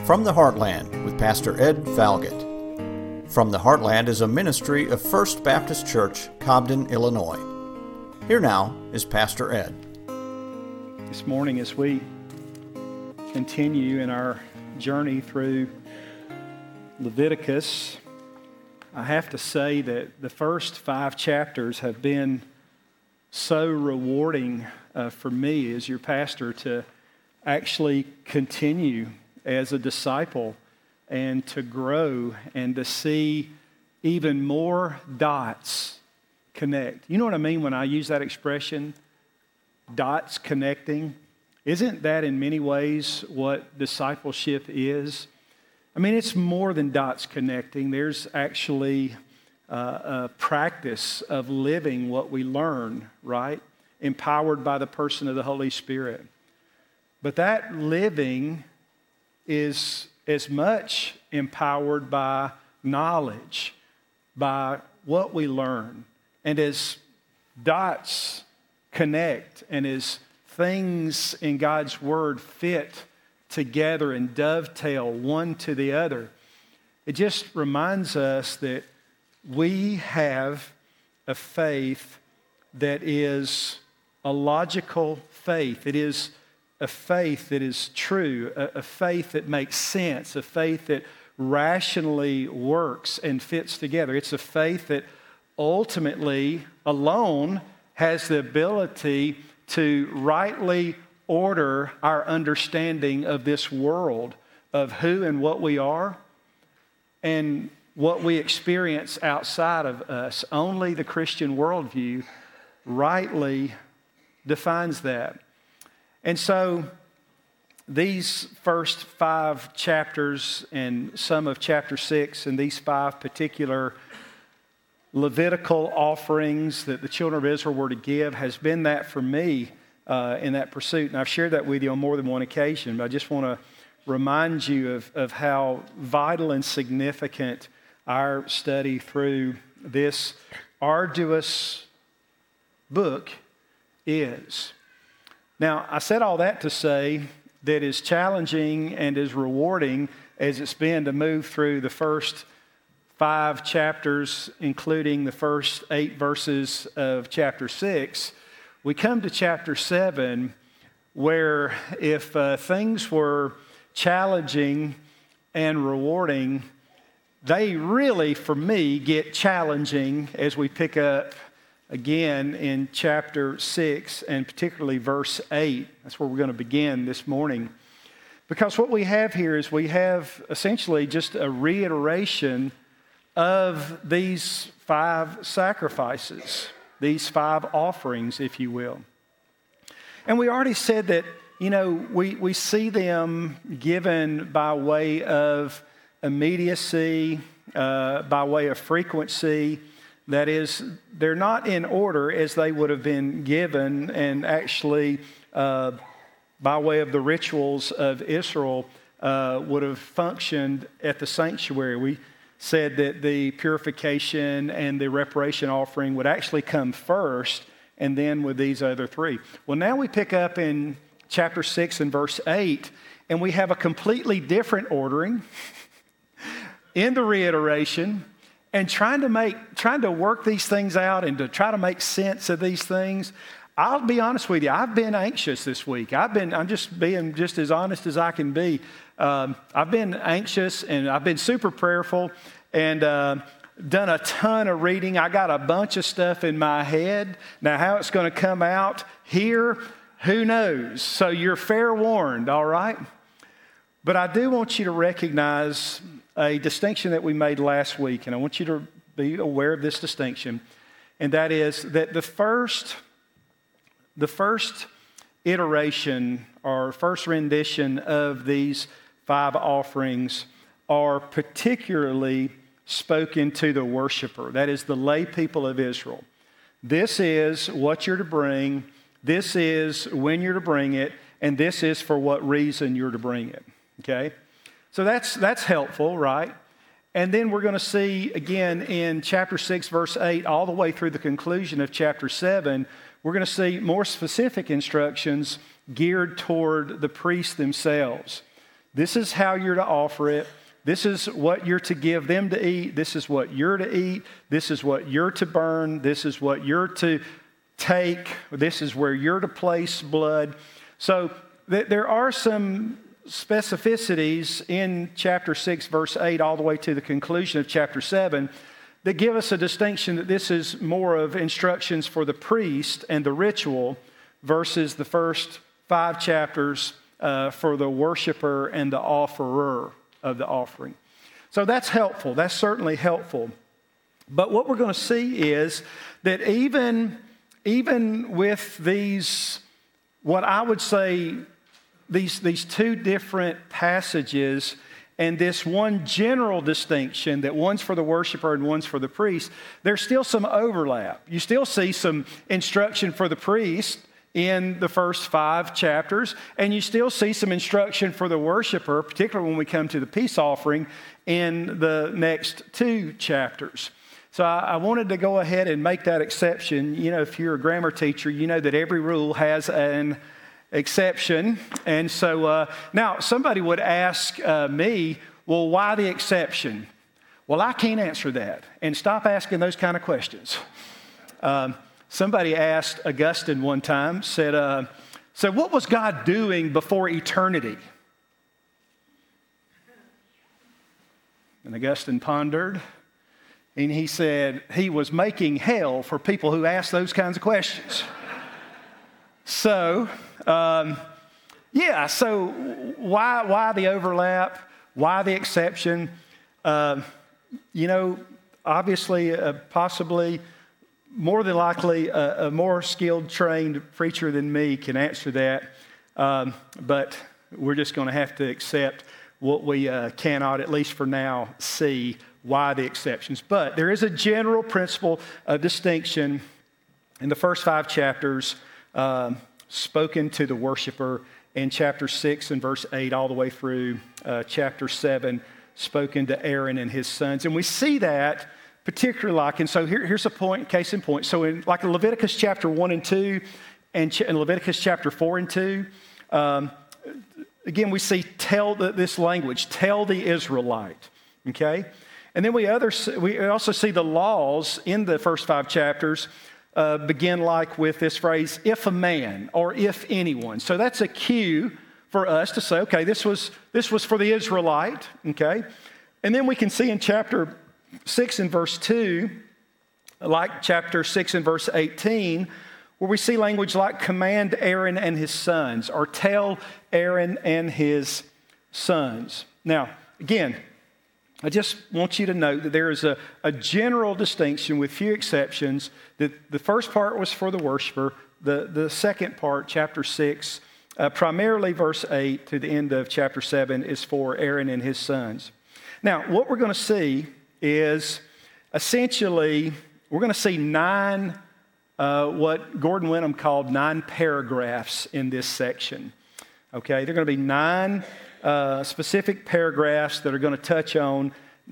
From the Heartland with Pastor Ed Falgett. From the Heartland is a ministry of First Baptist Church, Cobden, Illinois. Here now is Pastor Ed. This morning, as we continue in our journey through Leviticus, I have to say that the first 5 chapters have been so rewarding for me as your pastor to actually continue as a disciple and to grow and to see even more dots connect. You know what I mean when I use that expression, dots connecting? Isn't that in many ways what discipleship is? I mean, it's more than dots connecting. There's actually a practice of living what we learn, right? Empowered by the person of the Holy Spirit. But that living is as much empowered by knowledge, by what we learn. And as dots connect and as things in God's Word fit together and dovetail one to the other, it just reminds us that we have a faith that is a logical faith. It is a faith that is true, a faith that makes sense, a faith that rationally works and fits together. It's a faith that ultimately alone has the ability to rightly order our understanding of this world, of who and what we are, and what we experience outside of us. Only the Christian worldview rightly defines that. And so these first 5 chapters and some of chapter 6 and these 5 particular Levitical offerings that the children of Israel were to give has been that for me in that pursuit. And I've shared that with you on more than one occasion, but I just want to remind you of how vital and significant our study through this arduous book is. Now, I said all that to say that as challenging and as rewarding as it's been to move through the first 5 chapters, including the first 8 verses of chapter 6, we come to chapter 7, where if things were challenging and rewarding, they really, for me, get challenging as we pick up again in chapter 6 and particularly verse 8. That's where we're going to begin this morning. Because what we have here is we have essentially just a reiteration of these 5 sacrifices, these 5 offerings, if you will. And we already said that, we see them given by way of immediacy, by way of frequency. That is, they're not in order as they would have been given and actually by way of the rituals of Israel would have functioned at the sanctuary. We said that the purification and the reparation offering would actually come first and then with these other 3. Well, now we pick up in chapter 6 and verse 8 and we have a completely different ordering in the reiteration. And trying to work these things out and to try to make sense of these things, I'll be honest with you, I've been anxious this week. I'm just being just as honest as I can be. I've been anxious and I've been super prayerful and done a ton of reading. I got a bunch of stuff in my head. Now, how it's going to come out here, who knows? So you're fair warned, all right? But I do want you to recognize a distinction that we made last week, and I want you to be aware of this distinction, and that is that the first iteration or first rendition of these 5 offerings are particularly spoken to the worshiper, that is the lay people of Israel. This is what you're to bring, this is when you're to bring it, and this is for what reason you're to bring it, okay? So that's helpful, right? And then we're going to see again in chapter 6, verse 8, all the way through the conclusion of chapter 7, we're going to see more specific instructions geared toward the priests themselves. This is how you're to offer it. This is what you're to give them to eat. This is what you're to eat. This is what you're to burn. This is what you're to take. This is where you're to place blood. So there are some specificities in chapter 6, verse 8, all the way to the conclusion of chapter 7 that give us a distinction that this is more of instructions for the priest and the ritual versus the first 5 chapters for the worshiper and the offerer of the offering. So that's helpful. That's certainly helpful. But what we're going to see is that even with these, what I would say, these 2 different passages and this one general distinction that one's for the worshiper and one's for the priest, there's still some overlap. You still see some instruction for the priest in the first 5 chapters, and you still see some instruction for the worshiper, particularly when we come to the peace offering, in the next 2 chapters. So I wanted to go ahead and make that exception. You know, if you're a grammar teacher, you know that every rule has an exception. And so now somebody would ask me, well, why the exception? Well, I can't answer that. And stop asking those kind of questions. Somebody asked Augustine one time, said, so what was God doing before eternity? And Augustine pondered, and he said he was making hell for people who ask those kinds of questions. So, so why the overlap? Why the exception? Obviously, possibly, more than likely, a more skilled, trained preacher than me can answer that. But we're just going to have to accept what we cannot, at least for now, see why the exceptions. But there is a general principle of distinction in the first 5 chapters spoken to the worshiper, in chapter 6 and verse 8 all the way through chapter 7 spoken to Aaron and his sons. And we see that particularly and so here's a point, case in point. So in Leviticus chapter 1 and 2 and Leviticus chapter 4 and 2, again, we see this language, tell the Israelite, okay? And then we also see the laws in the first 5 chapters begin with this phrase, if a man or if anyone. So that's a cue for us to say, okay, this was for the Israelite, okay? And then we can see in chapter 6 and verse 2, like chapter 6 and verse 18, where we see language like command Aaron and his sons, or tell Aaron and his sons. Now, again, I just want you to note that there is a general distinction with few exceptions, that the first part was for the worshiper, the second part, chapter 6, primarily verse 8 to the end of chapter 7, is for Aaron and his sons. Now, what we're going to see is essentially, we're going to see 9, what Gordon Wenham called 9 paragraphs in this section. Okay, they're going to be 9 specific paragraphs that are going to touch on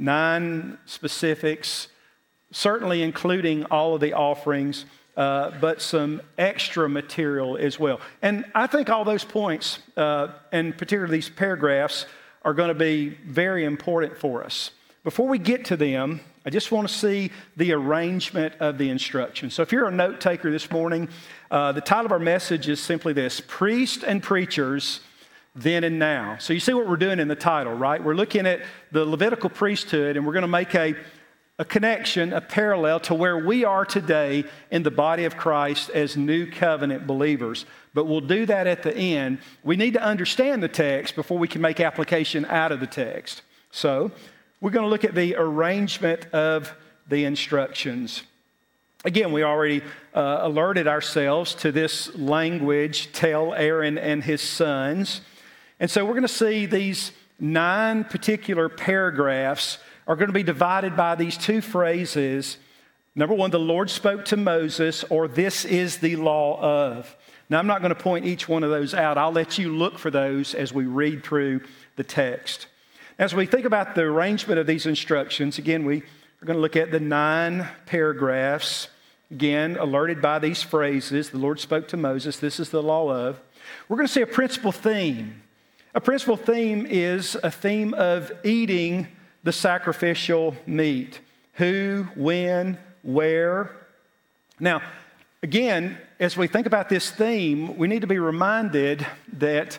9 specifics, certainly including all of the offerings, but some extra material as well. And I think all those points, and particularly these paragraphs, are going to be very important for us. Before we get to them, I just want to see the arrangement of the instructions. So if you're a note taker this morning, the title of our message is simply this: Priest and Preachers, Then and Now. So you see what we're doing in the title, right? We're looking at the Levitical priesthood, and we're going to make a connection, a parallel to where we are today in the body of Christ as new covenant believers. But we'll do that at the end. We need to understand the text before we can make application out of the text. So we're going to look at the arrangement of the instructions. Again, we already alerted ourselves to this language, tell Aaron and his sons. And so we're going to see these 9 particular paragraphs are going to be divided by these 2 phrases. Number 1, the Lord spoke to Moses, or this is the law of. Now, I'm not going to point each one of those out. I'll let you look for those as we read through the text. As we think about the arrangement of these instructions, again, we are going to look at the 9 paragraphs. Again, alerted by these phrases, the Lord spoke to Moses, this is the law of. We're going to see a principal theme. A principal theme is a theme of eating the sacrificial meat. Who, when, where. Now, again, as we think about this theme, we need to be reminded that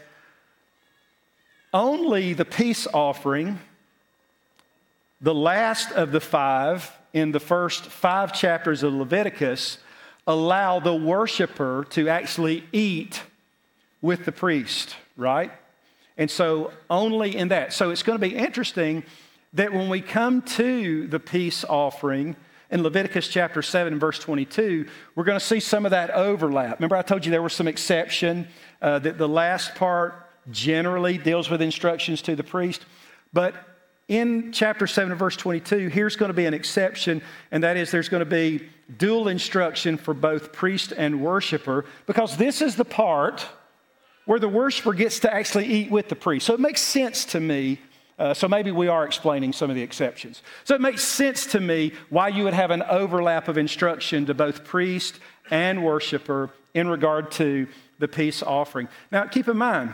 only the peace offering, the last of the 5 in the first 5 chapters of Leviticus, allow the worshiper to actually eat with the priest, right? And so only in that. So it's going to be interesting that when we come to the peace offering in Leviticus chapter 7 and verse 22, we're going to see some of that overlap. Remember I told you there was some exception, that the last part generally deals with instructions to the priest. But in chapter 7 and verse 22, here's going to be an exception, and that is there's going to be dual instruction for both priest and worshiper, because this is the part where the worshiper gets to actually eat with the priest. So it makes sense to me. So maybe we are explaining some of the exceptions. So it makes sense to me why you would have an overlap of instruction to both priest and worshiper in regard to the peace offering. Now, keep in mind,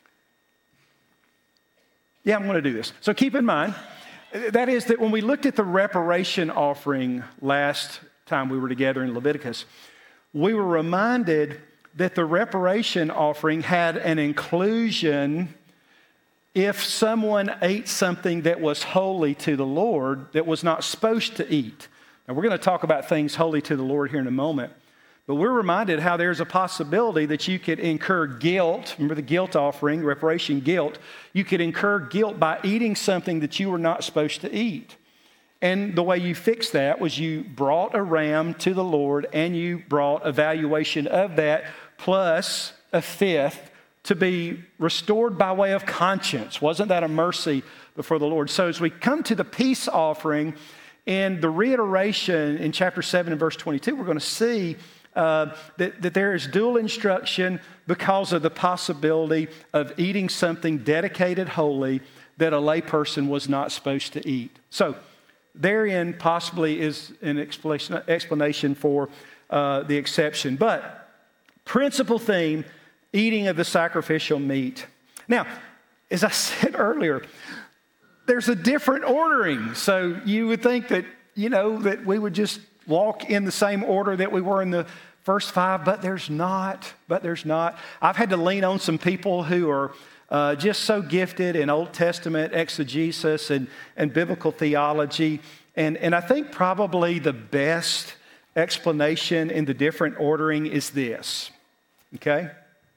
I'm going to do this. So keep in mind, that is that when we looked at the reparation offering last time we were together in Leviticus, we were reminded that the reparation offering had an inclusion if someone ate something that was holy to the Lord that was not supposed to eat. Now, we're going to talk about things holy to the Lord here in a moment, but we're reminded how there's a possibility that you could incur guilt. Remember the guilt offering, reparation guilt. You could incur guilt by eating something that you were not supposed to eat. And the way you fixed that was you brought a ram to the Lord and you brought a valuation of that plus a fifth to be restored by way of conscience. Wasn't that a mercy before the Lord? So as we come to the peace offering and the reiteration in chapter 7 and verse 22, we're going to see that there is dual instruction because of the possibility of eating something dedicated holy that a layperson was not supposed to eat. So therein possibly is an explanation for the exception. But principal theme, eating of the sacrificial meat. Now, as I said earlier, there's a different ordering. So you would think that, that we would just walk in the same order that we were in the first 5, but there's not. I've had to lean on some people who are just so gifted in Old Testament exegesis and biblical theology. And I think probably the best explanation in the different ordering is this, okay?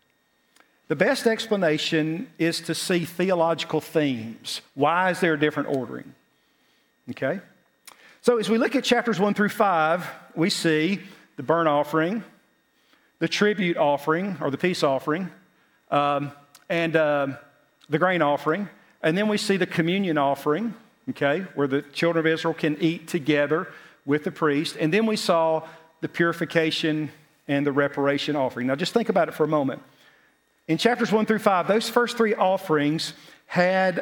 The best explanation is to see theological themes. Why is there a different ordering? Okay? So as we look at chapters 1 through 5, we see the burnt offering, the tribute offering, or the peace offering, and the grain offering. And then we see the communion offering, okay, where the children of Israel can eat together with the priest. And then we saw the purification and the reparation offering. Now just think about it for a moment. In chapters 1 through 5, those first 3 offerings had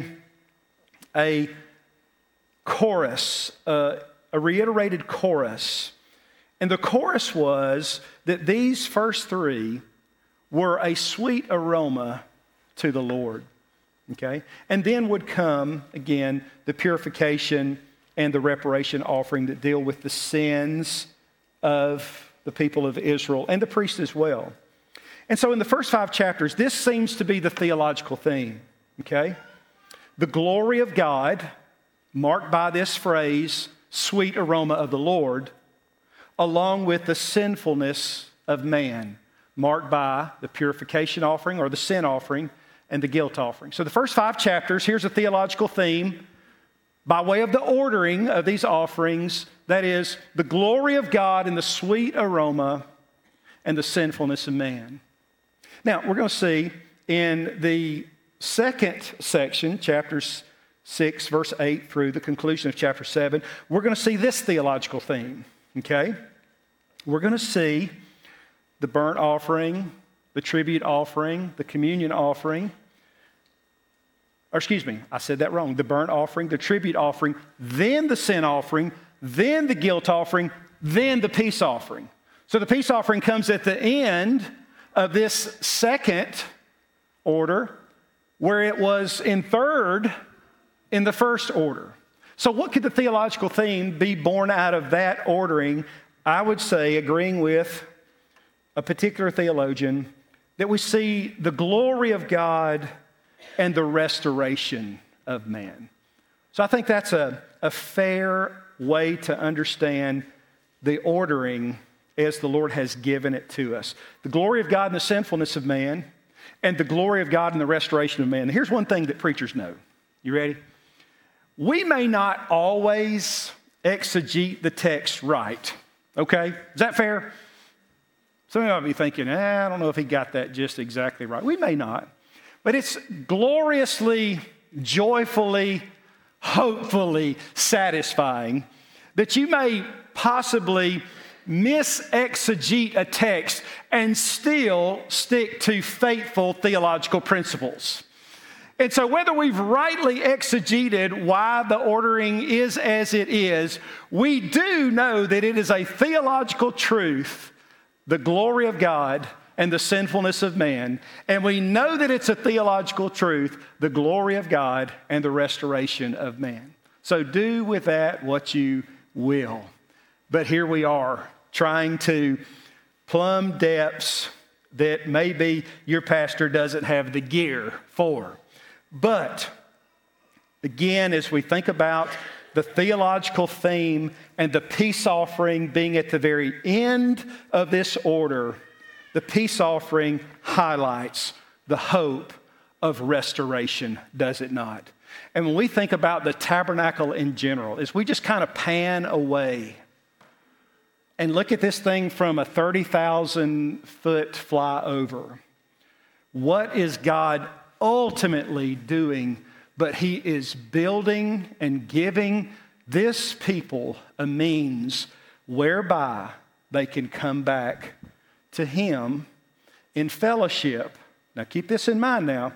a chorus, a reiterated chorus. And the chorus was that these first 3 were a sweet aroma to the Lord. Okay? And then would come, again, the purification and the reparation offering that deal with the sins of the people of Israel and the priest as well. And so in the first 5 chapters, this seems to be the theological theme, okay? The glory of God, marked by this phrase, sweet aroma of the Lord, along with the sinfulness of man, marked by the purification offering or the sin offering and the guilt offering. So the first 5 chapters, here's a theological theme by way of the ordering of these offerings, that is, the glory of God and the sweet aroma and the sinfulness of man. Now, we're going to see in the second section, chapters 6, verse 8 through the conclusion of chapter 7, we're going to see this theological theme, okay? We're going to see the burnt offering, the tribute offering, the communion offering. Or excuse me, I said that wrong. The burnt offering, the tribute offering, then the sin offering, then the guilt offering, then the peace offering. So the peace offering comes at the end of this second order, where it was in third in the first order. So what could the theological theme be born out of that ordering? I would say, agreeing with a particular theologian, that we see the glory of God and the restoration of man. So I think that's a fair way to understand the ordering as the Lord has given it to us. The glory of God and the sinfulness of man, and the glory of God and the restoration of man. Here's one thing that preachers know. You ready? We may not always exegete the text right. Okay? Is that fair? Some of you might be thinking, I don't know if he got that just exactly right. We may not. But it's gloriously, joyfully, hopefully satisfying that you may possibly misexegete a text and still stick to faithful theological principles. And so whether we've rightly exegeted why the ordering is as it is, we do know that it is a theological truth, the glory of God and the sinfulness of man. And we know that it's a theological truth, the glory of God and the restoration of man. So do with that what you will. But here we are, trying to plumb depths that maybe your pastor doesn't have the gear for. But again, as we think about the theological theme and the peace offering being at the very end of this order, the peace offering highlights the hope of restoration, does it not? And when we think about the tabernacle in general, as we just kind of pan away and look at this thing from a 30,000-foot flyover, what is God ultimately doing? But he is building and giving this people a means whereby they can come back to him in fellowship. Now keep this in mind now.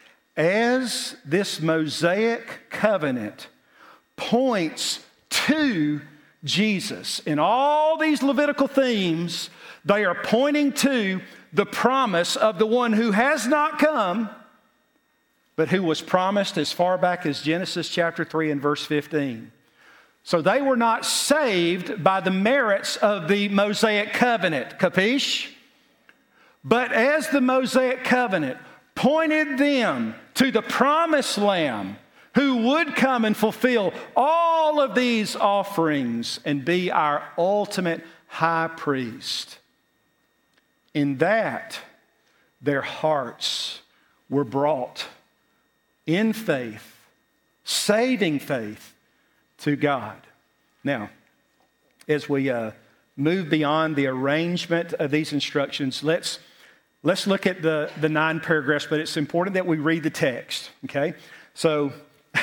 As this Mosaic covenant points to Jesus, in all these Levitical themes, they are pointing to the promise of the one who has not come, but who was promised as far back as Genesis chapter 3 and verse 15. So they were not saved by the merits of the Mosaic covenant, capiche? But as the Mosaic covenant pointed them to the promised Lamb who would come and fulfill all of these offerings and be our ultimate high priest, in that their hearts were brought in faith, saving faith, to God. Now, as we move beyond the arrangement of these instructions, let's look at the 9 paragraphs, but it's important that we read the text, okay? So,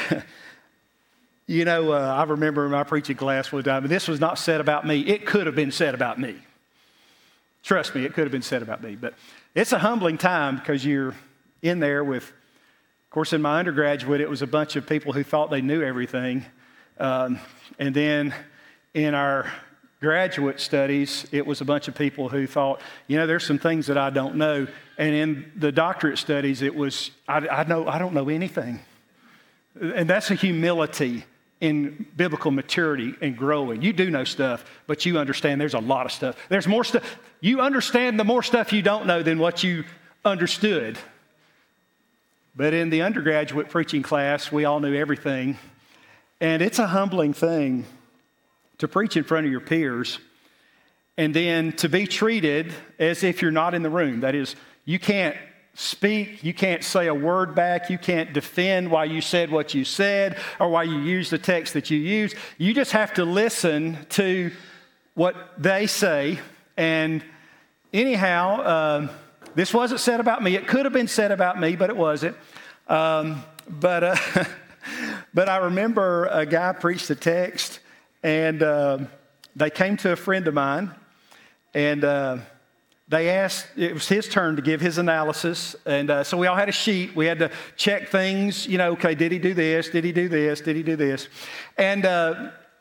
I remember in my preaching class one time, and this was not said about me. It could have been said about me. Trust me, it could have been said about me. But it's a humbling time because you're in there with, of course, in my undergraduate, it was a bunch of people who thought they knew everything. And then in our graduate studies, it was a bunch of people who thought, there's some things that I don't know. And in the doctorate studies, it was, I don't know anything. And that's a humility in biblical maturity and growing. You do know stuff, but you understand there's a lot of stuff. There's more stuff. You understand the more stuff you don't know than what you understood. But in the undergraduate preaching class, we all knew everything. And it's a humbling thing to preach in front of your peers and then to be treated as if you're not in the room. That is, you can't speak, you can't say a word back, you can't defend why you said what you said or why you used the text that you used. You just have to listen to what they say. And anyhow, this wasn't said about me. It could have been said about me, but it wasn't. But I remember a guy preached the text, and they came to a friend of mine, and they asked, it was his turn to give his analysis, and so we all had a sheet. We had to check things, okay, did he do this? Did he do this? Did he do this? And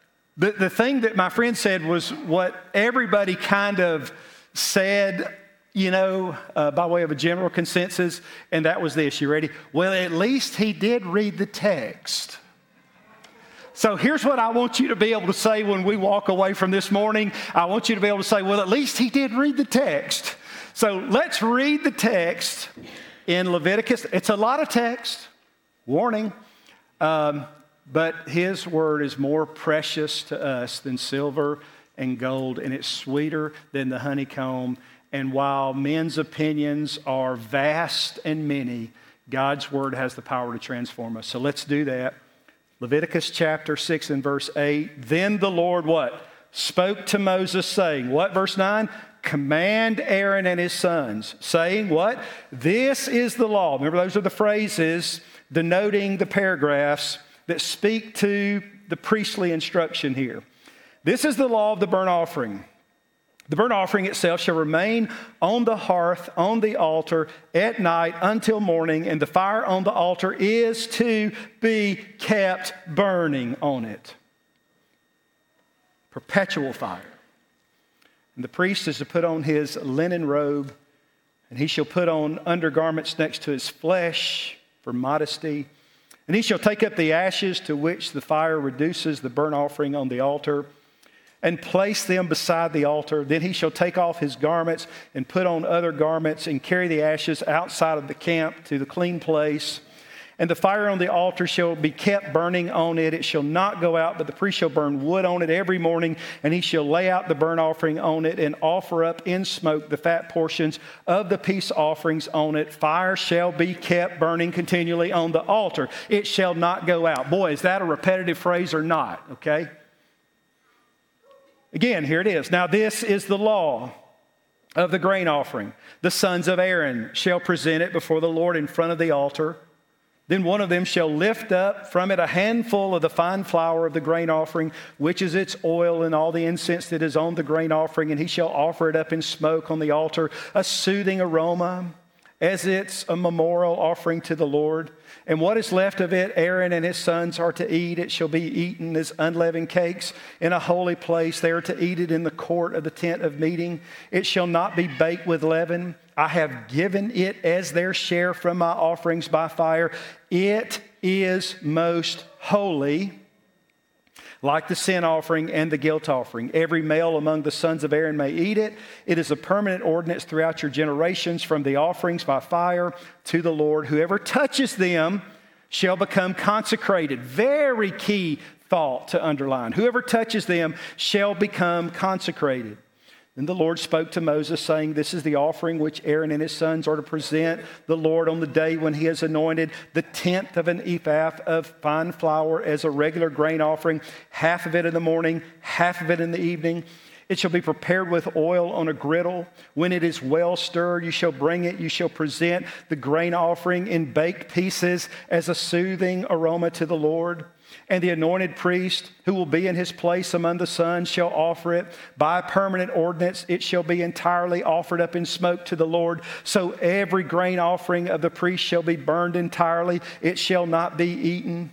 the thing that my friend said was what everybody kind of said, by way of a general consensus, and that was this. You ready? Well, at least he did read the text. So here's what I want you to be able to say when we walk away from this morning. I want you to be able to say, well, at least he did read the text. So let's read the text in Leviticus. It's a lot of text, warning, but his word is more precious to us than silver and gold, and it's sweeter than the honeycomb. And while men's opinions are vast and many, God's word has the power to transform us. So let's do that. Leviticus chapter 6 and verse 8. Then the Lord what? Spoke to Moses saying, what, verse 9? Command Aaron and his sons, saying what? This is the law. Remember, those are the phrases denoting the paragraphs that speak to the priestly instruction here. This is the law of the burnt offering. The burnt offering itself shall remain on the hearth, on the altar, at night until morning, and the fire on the altar is to be kept burning on it. Perpetual fire. And the priest is to put on his linen robe, and he shall put on undergarments next to his flesh for modesty. And he shall take up the ashes to which the fire reduces the burnt offering on the altar, and place them beside the altar. Then he shall take off his garments and put on other garments and carry the ashes outside of the camp to the clean place. And the fire on the altar shall be kept burning on it. It shall not go out, but the priest shall burn wood on it every morning, and he shall lay out the burnt offering on it and offer up in smoke the fat portions of the peace offerings on it. Fire shall be kept burning continually on the altar. It shall not go out. Boy, is that a repetitive phrase or not? Okay? Again, here it is. Now this is the law of the grain offering. The sons of Aaron shall present it before the Lord in front of the altar. Then one of them shall lift up from it a handful of the fine flour of the grain offering, which is its oil and all the incense that is on the grain offering, and he shall offer it up in smoke on the altar, a soothing aroma, as it's a memorial offering to the Lord. And what is left of it, Aaron and his sons are to eat. It shall be eaten as unleavened cakes in a holy place. They are to eat it in the court of the tent of meeting. It shall not be baked with leaven. I have given it as their share from my offerings by fire. It is most holy, like the sin offering and the guilt offering. Every male among the sons of Aaron may eat it. It is a permanent ordinance throughout your generations from the offerings by fire to the Lord. Whoever touches them shall become consecrated. Very key thought to underline. Whoever touches them shall become consecrated. Then the Lord spoke to Moses, saying, this is the offering which Aaron and his sons are to present the Lord on the day when he has anointed the 10th of an ephah of fine flour as a regular grain offering, half of it in the morning, half of it in the evening. It shall be prepared with oil on a griddle. When it is well stirred, you shall bring it. You shall present the grain offering in baked pieces as a soothing aroma to the Lord. And the anointed priest who will be in his place among the sons shall offer it. By permanent ordinance, it shall be entirely offered up in smoke to the Lord. So every grain offering of the priest shall be burned entirely. It shall not be eaten.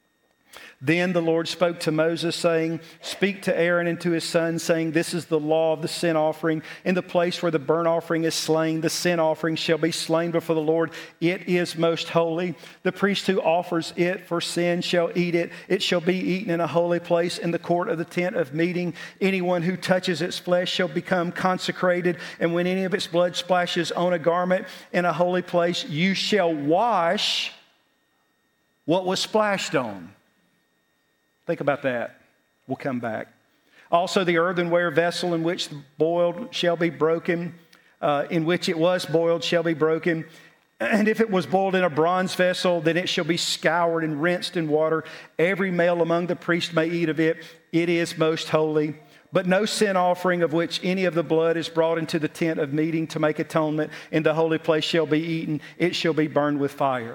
Then the Lord spoke to Moses, saying, speak to Aaron and to his sons, saying, this is the law of the sin offering. In the place where the burnt offering is slain, the sin offering shall be slain before the Lord. It is most holy. The priest who offers it for sin shall eat it. It shall be eaten in a holy place in the court of the tent of meeting. Anyone who touches its flesh shall become consecrated. And when any of its blood splashes on a garment in a holy place, you shall wash what was splashed on. Think about that. We'll come back. Also, the earthenware vessel in which the boiled shall be broken, in which it was boiled shall be broken. And if it was boiled in a bronze vessel, then it shall be scoured and rinsed in water. Every male among the priests may eat of it. It is most holy. But no sin offering of which any of the blood is brought into the tent of meeting to make atonement in the holy place shall be eaten. It shall be burned with fire.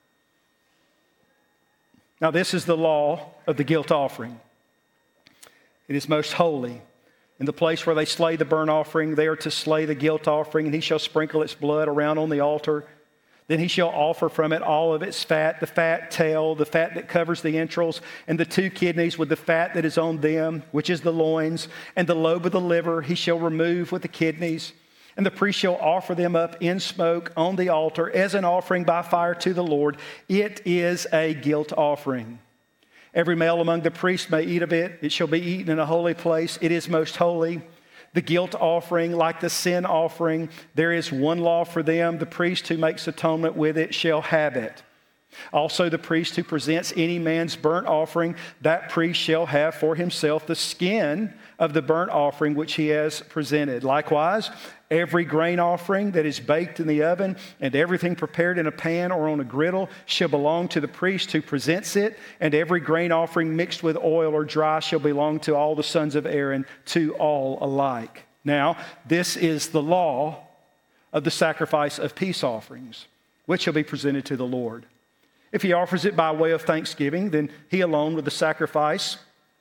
Now, this is the law of the guilt offering. It is most holy. In the place where they slay the burnt offering, they are to slay the guilt offering, and he shall sprinkle its blood around on the altar. Then he shall offer from it all of its fat, the fat tail, the fat that covers the entrails, and the 2 kidneys with the fat that is on them, which is the loins, and the lobe of the liver he shall remove with the kidneys. And the priest shall offer them up in smoke on the altar as an offering by fire to the Lord. It is a guilt offering. Every male among the priests may eat of it. It shall be eaten in a holy place. It is most holy. The guilt offering, like the sin offering, there is one law for them. The priest who makes atonement with it shall have it. Also, the priest who presents any man's burnt offering, that priest shall have for himself the skin of the burnt offering which he has presented. Likewise, every grain offering that is baked in the oven and everything prepared in a pan or on a griddle shall belong to the priest who presents it, and every grain offering mixed with oil or dry shall belong to all the sons of Aaron, to all alike. Now, this is the law of the sacrifice of peace offerings, which shall be presented to the Lord. If he offers it by way of thanksgiving, then he along with the sacrifice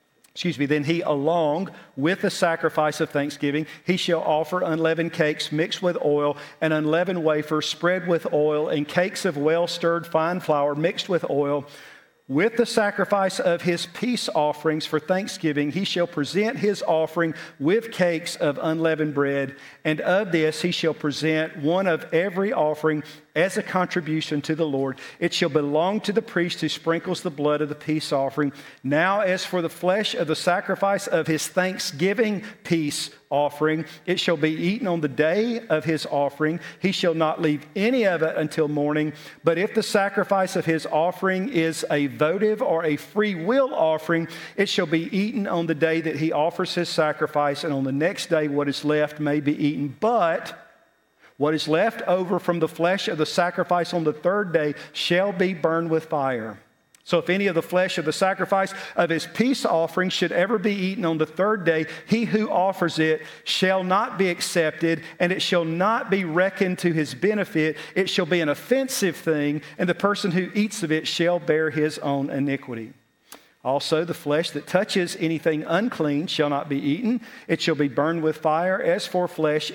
of thanksgiving, he shall offer unleavened cakes mixed with oil, and unleavened wafers spread with oil, and cakes of well-stirred fine flour mixed with oil. With the sacrifice of his peace offerings for thanksgiving, he shall present his offering with cakes of unleavened bread, and of this he shall present one of every offering as a contribution to the Lord. It shall belong to the priest who sprinkles the blood of the peace offering. Now, as for the flesh of the sacrifice of his thanksgiving peace offering, it shall be eaten on the day of his offering. He shall not leave any of it until morning. But if the sacrifice of his offering is a votive or a free will offering, it shall be eaten on the day that he offers his sacrifice, and on the next day what is left may be eaten. But what is left over from the flesh of the sacrifice on the third day shall be burned with fire. So if any of the flesh of the sacrifice of his peace offering should ever be eaten on the third day, he who offers it shall not be accepted, and it shall not be reckoned to his benefit. It shall be an offensive thing, and the person who eats of it shall bear his own iniquity. Also, the flesh that touches anything unclean shall not be eaten. It shall be burned with fire. As for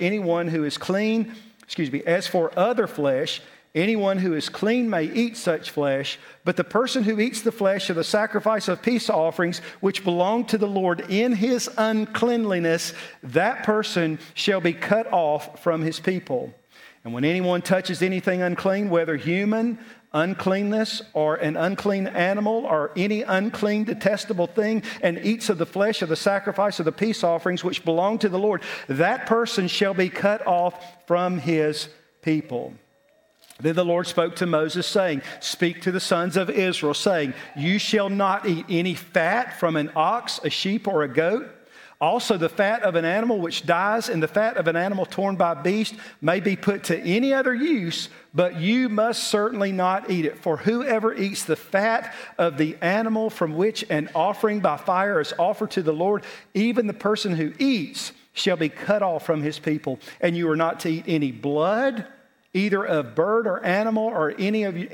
other flesh, anyone who is clean may eat such flesh, but the person who eats the flesh of the sacrifice of peace offerings, which belong to the Lord in his uncleanliness, that person shall be cut off from his people. And when anyone touches anything unclean, whether human uncleanness or an unclean animal or any unclean detestable thing, and eats of the flesh of the sacrifice of the peace offerings which belong to the Lord, that person shall be cut off from his people. Then the Lord spoke to Moses, saying, Speak to the sons of Israel, saying, You shall not eat any fat from an ox, a sheep, or a goat. Also the fat of an animal which dies and the fat of an animal torn by beast may be put to any other use, but you must certainly not eat it. For whoever eats the fat of the animal from which an offering by fire is offered to the Lord, even the person who eats shall be cut off from his people. And you are not to eat any blood, either of bird or animal, or in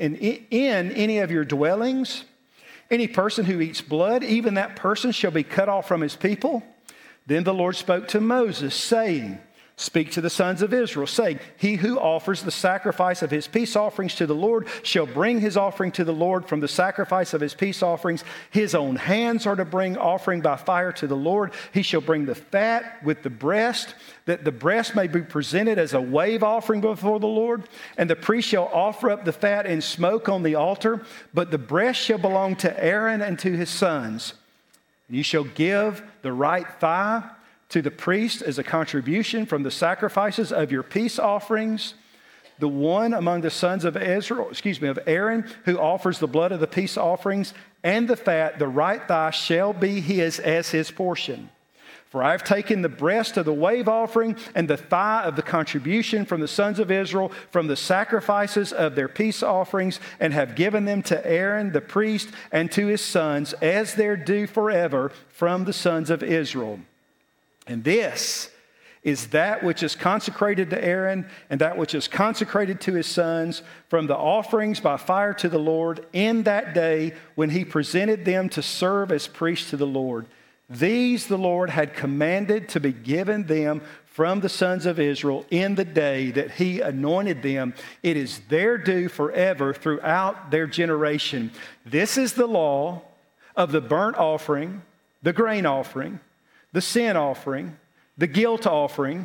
any of your dwellings. Any person who eats blood, even that person shall be cut off from his people. Then the Lord spoke to Moses, saying, Speak to the sons of Israel, saying, He who offers the sacrifice of his peace offerings to the Lord shall bring his offering to the Lord from the sacrifice of his peace offerings. His own hands are to bring offering by fire to the Lord. He shall bring the fat with the breast, that the breast may be presented as a wave offering before the Lord. And the priest shall offer up the fat in smoke on the altar, but the breast shall belong to Aaron and to his sons. You shall give the right thigh to the priest as a contribution from the sacrifices of your peace offerings. The one among the sons of Aaron, who offers the blood of the peace offerings and the fat, the right thigh shall be his as his portion. For I have taken the breast of the wave offering and the thigh of the contribution from the sons of Israel from the sacrifices of their peace offerings, and have given them to Aaron the priest and to his sons as their due forever from the sons of Israel. And this is that which is consecrated to Aaron and that which is consecrated to his sons from the offerings by fire to the Lord in that day when he presented them to serve as priests to the Lord. These the Lord had commanded to be given them from the sons of Israel in the day that he anointed them. It is their due forever throughout their generation. This is the law of the burnt offering, the grain offering, the sin offering, the guilt offering,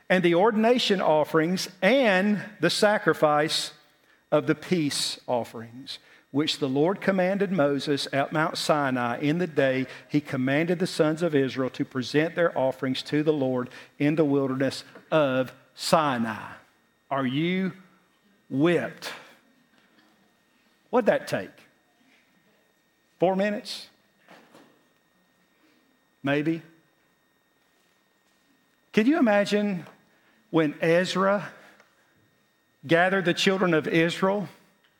and the ordination offerings, and the sacrifice of the peace offerings, which the Lord commanded Moses at Mount Sinai in the day he commanded the sons of Israel to present their offerings to the Lord in the wilderness of Sinai. Are you whipped? What'd that take? 4 minutes? Maybe. Can you imagine when Ezra gathered the children of Israel?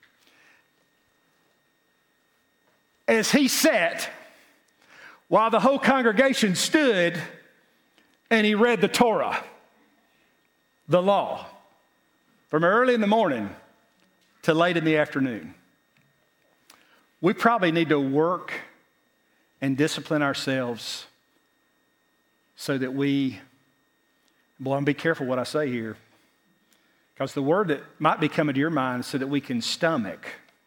As he sat, while the whole congregation stood, and he read the Torah, the law, from early in the morning to late in the afternoon. We probably need to work and discipline ourselves so that we, boy, I'm be careful what I say here, because the word that might be coming to your mind is so that we can stomach.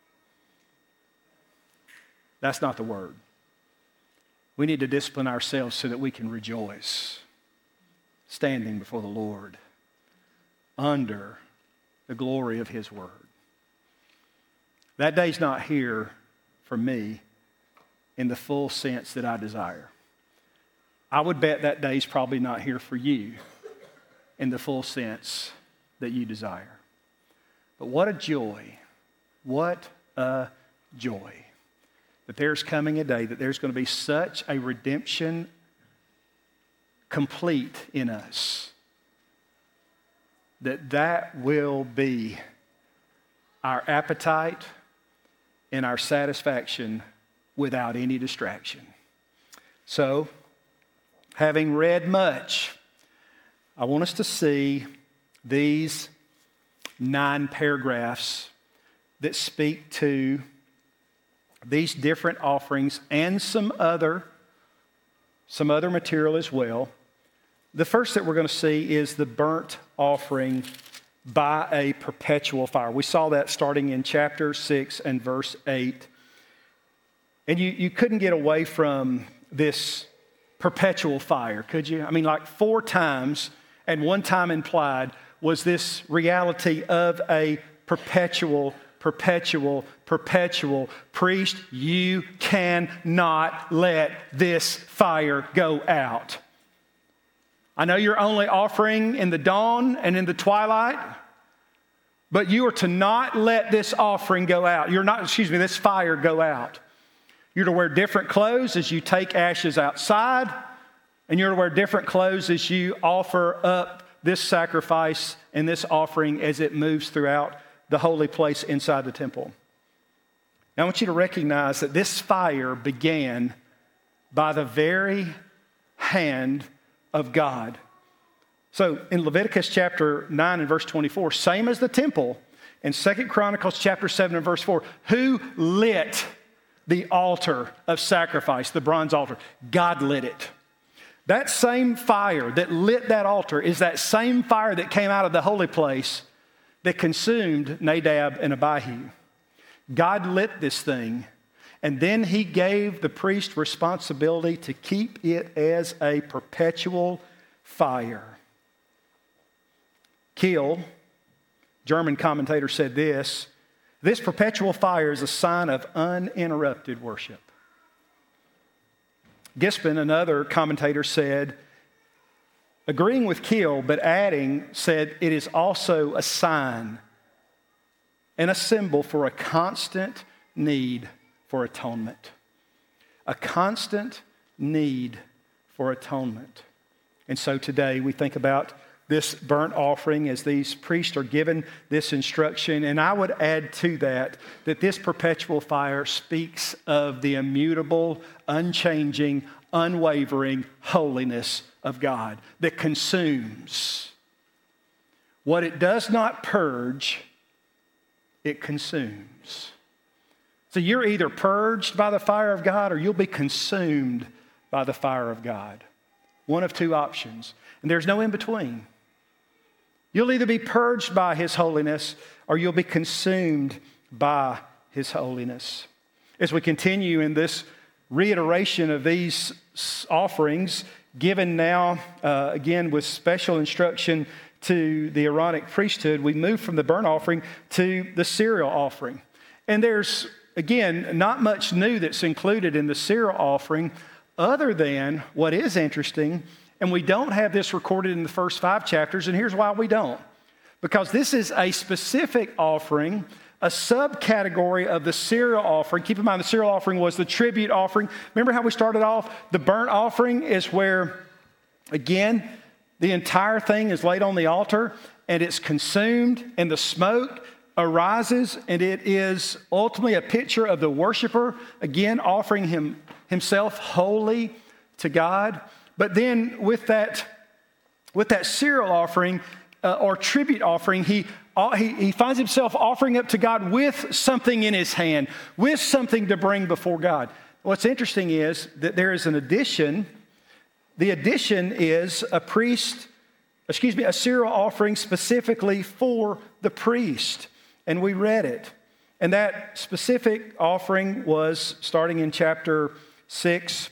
That's not the word. We need to discipline ourselves so that we can rejoice, standing before the Lord under the glory of His word. That day's not here for me in the full sense that I desire. I would bet that day's probably not here for you in the full sense that you desire. But what a joy, what a joy that there's coming a day that there's going to be such a redemption complete in us that will be our appetite and our satisfaction without any distraction. So, having read much, I want us to see these 9 paragraphs that speak to these different offerings and some other material as well. The first that we're going to see is the burnt offering by a perpetual fire. We saw that starting in chapter 6 and verse 8. And you couldn't get away from this perpetual fire, could you? I mean, like 4 times, and 1 time implied, was this reality of a perpetual. Priest, you cannot let this fire go out. I know you're only offering in the dawn and in the twilight, but you are to not let this offering go out. This fire go out. You're to wear different clothes as you take ashes outside, and you're to wear different clothes as you offer up this sacrifice and this offering as it moves throughout the holy place inside the temple. Now I want you to recognize that this fire began by the very hand of God. So in Leviticus chapter 9 and verse 24, same as the temple, in 2 Chronicles chapter 7 and verse 4, who lit the altar of sacrifice, the bronze altar? God lit it. That same fire that lit that altar is that same fire that came out of the holy place that consumed Nadab and Abihu. God lit this thing, and then He gave the priest responsibility to keep it as a perpetual fire. Kiel, German commentator, said this perpetual fire is a sign of uninterrupted worship. Gispen, another commentator, said, agreeing with Kiel, but adding, said, it is also a sign and a symbol for a constant need for atonement. A constant need for atonement. And so today we think about this burnt offering as these priests are given this instruction. And I would add to that this perpetual fire speaks of the immutable, unchanging, unwavering holiness of God that consumes. What it does not purge, it consumes. So you're either purged by the fire of God or you'll be consumed by the fire of God. One of 2 options. And there's no in between. You'll either be purged by His holiness or you'll be consumed by His holiness. As we continue in this reiteration of these offerings given now, again, with special instruction to the Aaronic priesthood, we move from the burnt offering to the cereal offering. And there's, again, not much new that's included in the cereal offering other than what is interesting, and we don't have this recorded in the first 5 chapters, and here's why we don't. Because this is a specific offering, a subcategory of the cereal offering. Keep in mind, the cereal offering was the tribute offering. Remember how we started off? The burnt offering is where, again, the entire thing is laid on the altar, and it's consumed, and the smoke arises, and it is ultimately a picture of the worshiper, again, offering himself wholly to God. But then with that cereal offering or tribute offering, he finds himself offering up to God with something in his hand, with something to bring before God. What's interesting is that there is an addition. The addition is a cereal offering specifically for the priest. And we read it. And that specific offering was starting in chapter 6.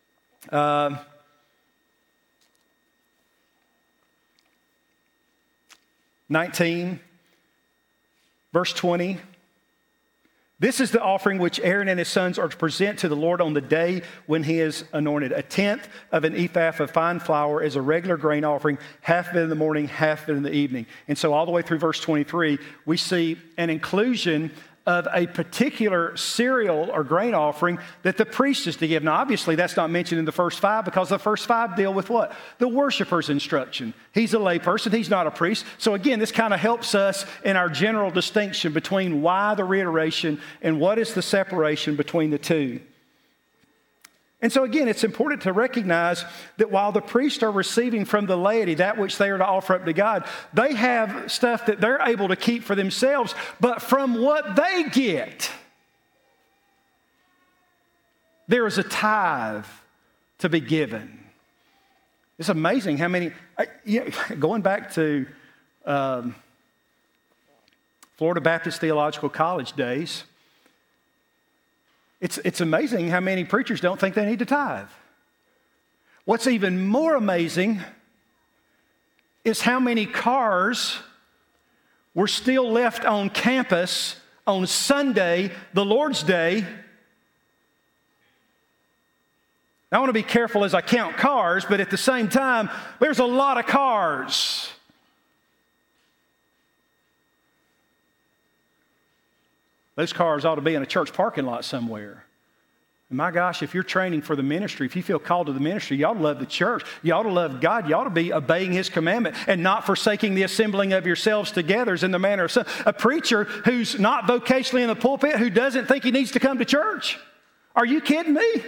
19, verse 20. This is the offering which Aaron and his sons are to present to the Lord on the day when he is anointed. 1/10 of an ephah of fine flour is a regular grain offering, half of it in the morning, half of it in the evening. And so all the way through verse 23, we see an inclusion of a particular cereal or grain offering that the priest is to give. Now, obviously, that's not mentioned in the first 5 because the first 5 deal with what? The worshiper's instruction. He's a layperson. He's not a priest. So again, this kind of helps us in our general distinction between why the reiteration and what is the separation between the two. And so again, it's important to recognize that while the priests are receiving from the laity that which they are to offer up to God, they have stuff that they're able to keep for themselves, but from what they get, there is a tithe to be given. It's amazing how many, going back to Florida Baptist Theological College days, It's amazing how many preachers don't think they need to tithe. What's even more amazing is how many cars were still left on campus on Sunday, the Lord's Day. I want to be careful as I count cars, but at the same time, there's a lot of cars. Those cars ought to be in a church parking lot somewhere. And my gosh, if you're training for the ministry, if you feel called to the ministry, you ought to love the church. You ought to love God. You ought to be obeying His commandment and not forsaking the assembling of yourselves together as in the manner of some. A preacher who's not vocationally in the pulpit, who doesn't think he needs to come to church. Are you kidding me?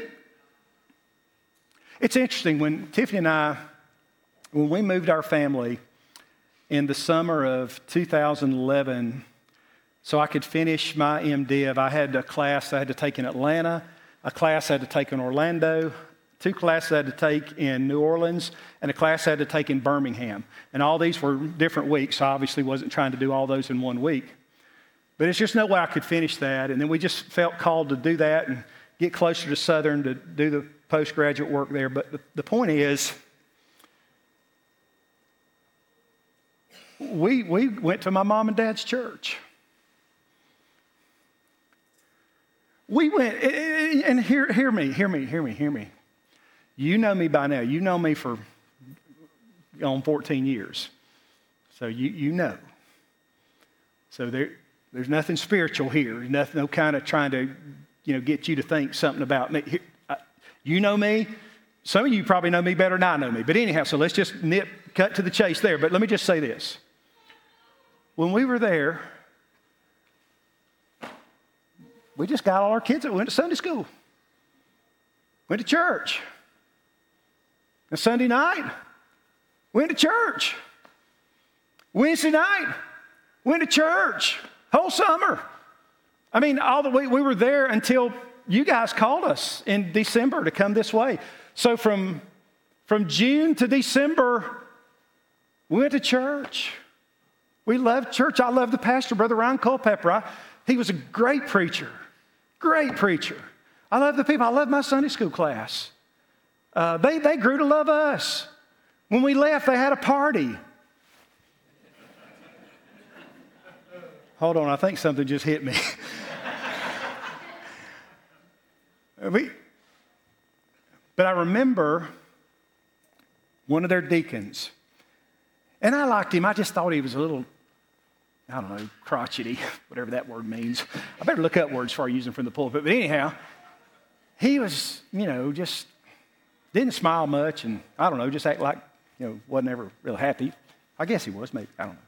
It's interesting, when Tiffany and I, when we moved our family in the summer of 2011, so I could finish my MDiv, I had a class I had to take in Atlanta, a class I had to take in Orlando, 2 classes I had to take in New Orleans, and a class I had to take in Birmingham. And all these were different weeks, so I obviously wasn't trying to do all those in one week. But it's just no way I could finish that. And then we just felt called to do that and get closer to Southern to do the postgraduate work there. But the point is, we went to my mom and dad's church. We went, and hear me. You know me by now. You know me for 14 years. So you know. So there's nothing spiritual here. No kind of trying to, get you to think something about me. You know me. Some of you probably know me better than I know me. But anyhow, so let's just cut to the chase there. But let me just say this. When we were there, we just got all our kids that went to Sunday school, went to church. And Sunday night, went to church. Wednesday night, went to church. Whole summer. I mean, all the way we were there until you guys called us in December to come this way. So from June to December, we went to church. We loved church. I loved the pastor, Brother Ryan Culpepper. He was a great preacher. Great preacher. I love the people. I love my Sunday school class. They grew to love us. When we left, they had a party. Hold on, I think something just hit me. But I remember one of their deacons, and I liked him. I just thought he was a little, I don't know, crotchety, whatever that word means. I better look up words before I use them from the pulpit. But anyhow, he was, just didn't smile much, and I don't know, just act like, wasn't ever real happy. I guess he was, maybe, I don't know.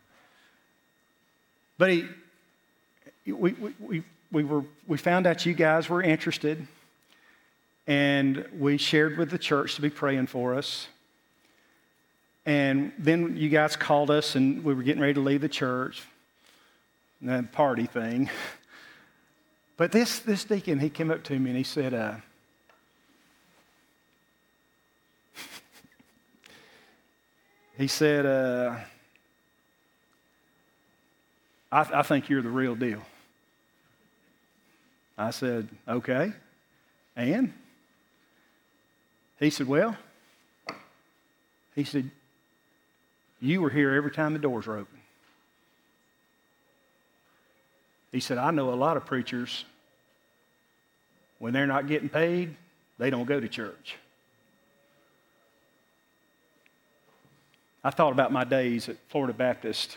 But we found out you guys were interested, and we shared with the church to be praying for us. And then you guys called us, and we were getting ready to leave the church, that party thing. But this deacon, he came up to me and he said, I think you're the real deal. I said, okay. And? He said, you were here every time the doors were open. He said, I know a lot of preachers, when they're not getting paid, they don't go to church. I thought about my days at Florida Baptist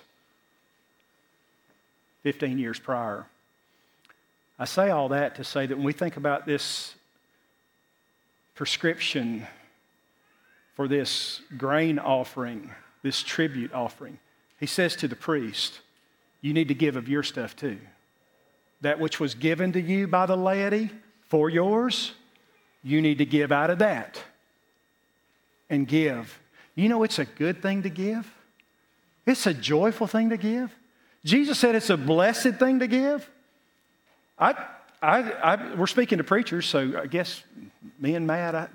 15 years prior. I say all that to say that when we think about this prescription for this grain offering, this tribute offering, he says to the priest, you need to give of your stuff too. That which was given to you by the laity for yours, you need to give out of that and give. It's a good thing to give. It's a joyful thing to give. Jesus said it's a blessed thing to give. We're speaking to preachers, so I guess me and Matt,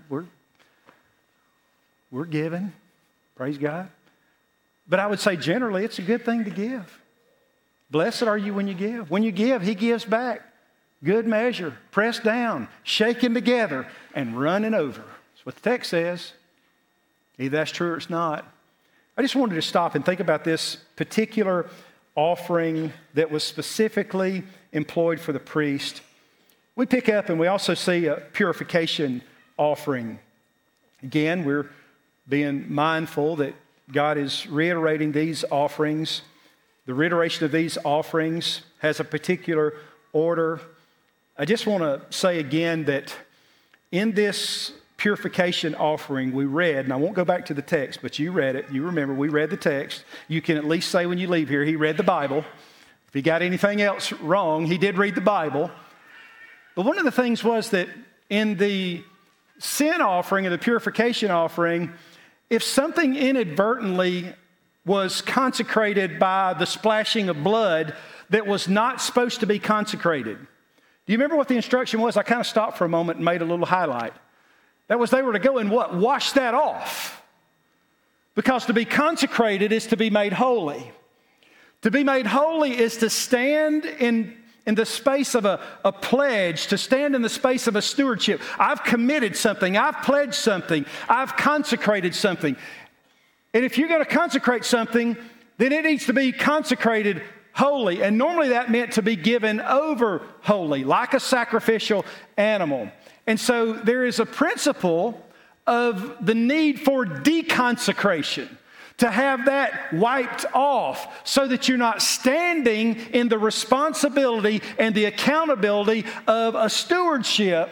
we're giving. Praise God. But I would say generally it's a good thing to give. Blessed are you when you give. When you give, he gives back. Good measure, pressed down, shaken together, and running over. That's what the text says. Either that's true or it's not. I just wanted to stop and think about this particular offering that was specifically employed for the priest. We pick up and we also see a purification offering. Again, we're being mindful that God is reiterating these offerings. The reiteration of these offerings has a particular order. I just want to say again that in this purification offering we read, and I won't go back to the text, but you read it. You remember we read the text. You can at least say when you leave here, he read the Bible. If he got anything else wrong, he did read the Bible. But one of the things was that in the sin offering and the purification offering, if something inadvertently was consecrated by the splashing of blood that was not supposed to be consecrated. Do you remember what the instruction was? I kind of stopped for a moment and made a little highlight. That was they were to go and what? Wash that off. Because to be consecrated is to be made holy. To be made holy is to stand in the space of a pledge, to stand in the space of a stewardship. I've committed something. I've pledged something. I've consecrated something. And if you're going to consecrate something, then it needs to be consecrated holy. And normally that meant to be given over holy, like a sacrificial animal. And so there is a principle of the need for deconsecration, to have that wiped off so that you're not standing in the responsibility and the accountability of a stewardship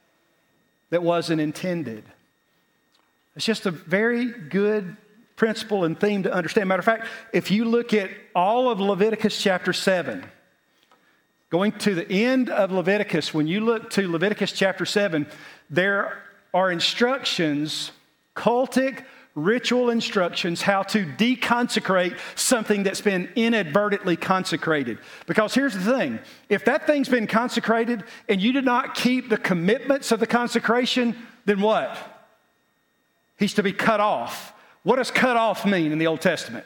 that wasn't intended. It's just a very good principle and theme to understand. Matter of fact, if you look at all of Leviticus chapter 7, going to the end of Leviticus, when you look to Leviticus chapter 7, there are instructions, cultic, ritual instructions, how to deconsecrate something that's been inadvertently consecrated. Because here's the thing, if that thing's been consecrated and you did not keep the commitments of the consecration, then what? He's to be cut off. What does cut off mean in the Old Testament?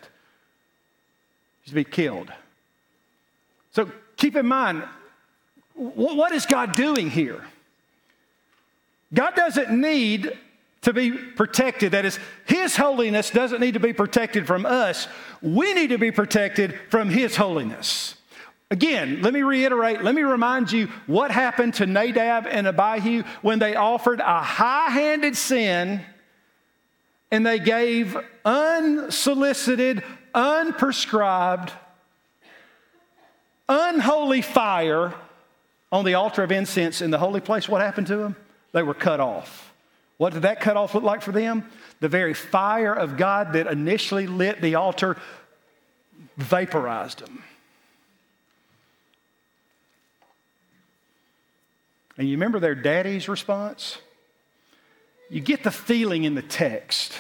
He's to be killed. So keep in mind, what is God doing here? God doesn't need to be protected. That is, His holiness doesn't need to be protected from us. We need to be protected from His holiness. Again, let me reiterate, let me remind you what happened to Nadab and Abihu when they offered a high-handed sin and they gave unsolicited, unprescribed, unholy fire on the altar of incense in the holy place. What happened to them? They were cut off. What did that cut off look like for them? The very fire of God that initially lit the altar vaporized them. And you remember their daddy's response? You get the feeling in the text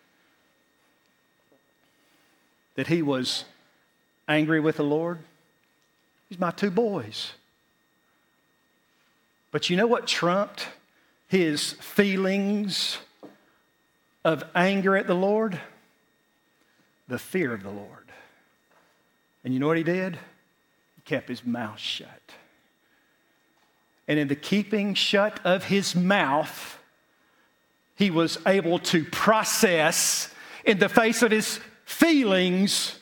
that he was angry with the Lord. He's my two boys. But you know what trumped his feelings of anger at the Lord? The fear of the Lord. And you know what he did? He kept his mouth shut. And in the keeping shut of his mouth, he was able to process in the face of his feelings.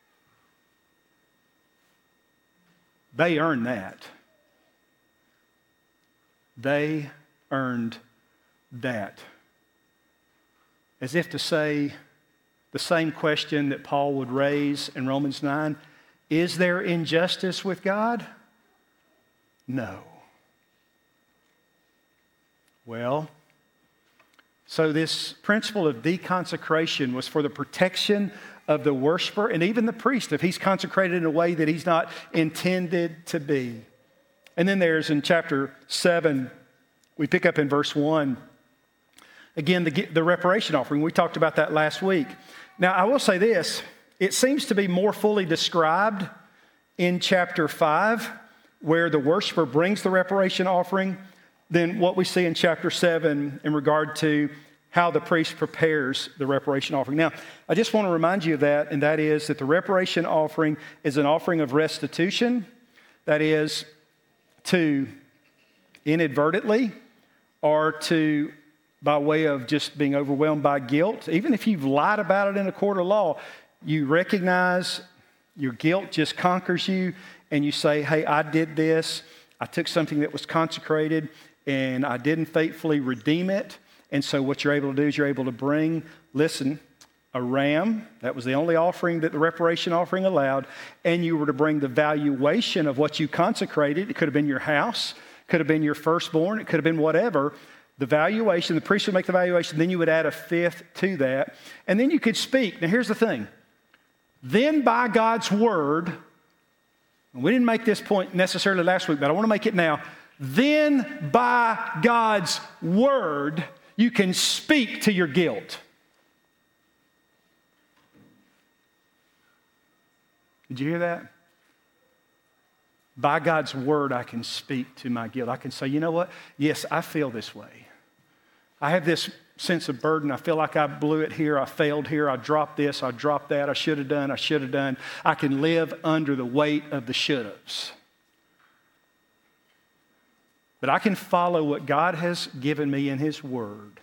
They earned that. They earned that. As if to say the same question that Paul would raise in Romans 9, is there injustice with God? No. Well, so this principle of deconsecration was for the protection of the worshiper and even the priest if he's consecrated in a way that he's not intended to be. And then there's in chapter 7, we pick up in verse 1, again, the reparation offering. We talked about that last week. Now, I will say this. It seems to be more fully described in chapter 5, where the worshiper brings the reparation offering, than what we see in chapter 7 in regard to how the priest prepares the reparation offering. Now, I just want to remind you of that, and that is that the reparation offering is an offering of restitution. That is, to inadvertently or to by way of just being overwhelmed by guilt. Even if you've lied about it in a court of law, you recognize your guilt just conquers you, and you say, hey, I did this. I took something that was consecrated, and I didn't faithfully redeem it. And so what you're able to do is you're able to bring, listen, a ram. That was the only offering that the reparation offering allowed. And you were to bring the valuation of what you consecrated. It could have been your house. Could have been your firstborn. It could have been whatever. The valuation, the priest would make the valuation. Then you would add a fifth to that. And then you could speak. Now here's the thing. Then by God's word, and we didn't make this point necessarily last week, but I want to make it now. Then by God's word, you can speak to your guilt. Did you hear that? By God's word, I can speak to my guilt. I can say, you know what? Yes, I feel this way. I have this sense of burden. I feel like I blew it here. I failed here. I dropped this. I dropped that. I should have done. I should have done. I can live under the weight of the should-haves. But I can follow what God has given me in His Word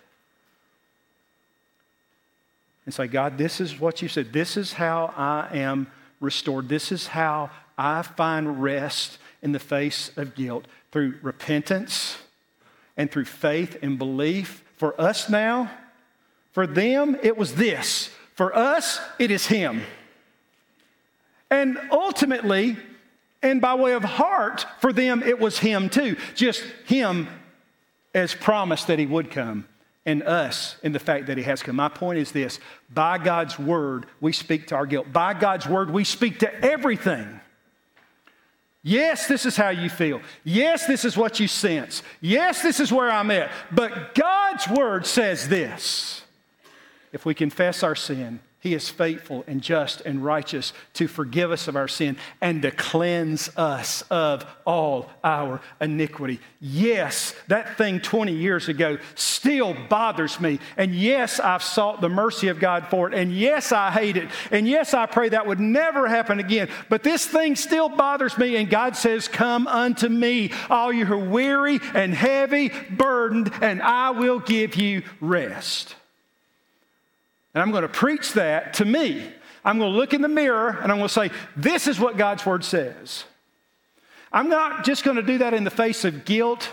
and say, God, this is what you said. This is how I am restored. This is how I find rest in the face of guilt, through repentance and through faith and belief. For us now, for them, it was this. For us, it is Him. And ultimately, and by way of heart, for them, it was Him too. Just Him as promised that He would come, and us in the fact that He has come. My point is this. By God's word, we speak to our guilt. By God's word, we speak to everything. Yes, this is how you feel. Yes, this is what you sense. Yes, this is where I'm at. But God's word says this. If we confess our sin, He is faithful and just and righteous to forgive us of our sin and to cleanse us of all our iniquity. Yes, that thing 20 years ago still bothers me. And yes, I've sought the mercy of God for it. And yes, I hate it. And yes, I pray that would never happen again. But this thing still bothers me. And God says, come unto me, all you who are weary and heavy, burdened, and I will give you rest. And I'm going to preach that to me. I'm going to look in the mirror and I'm going to say, this is what God's Word says. I'm not just going to do that in the face of guilt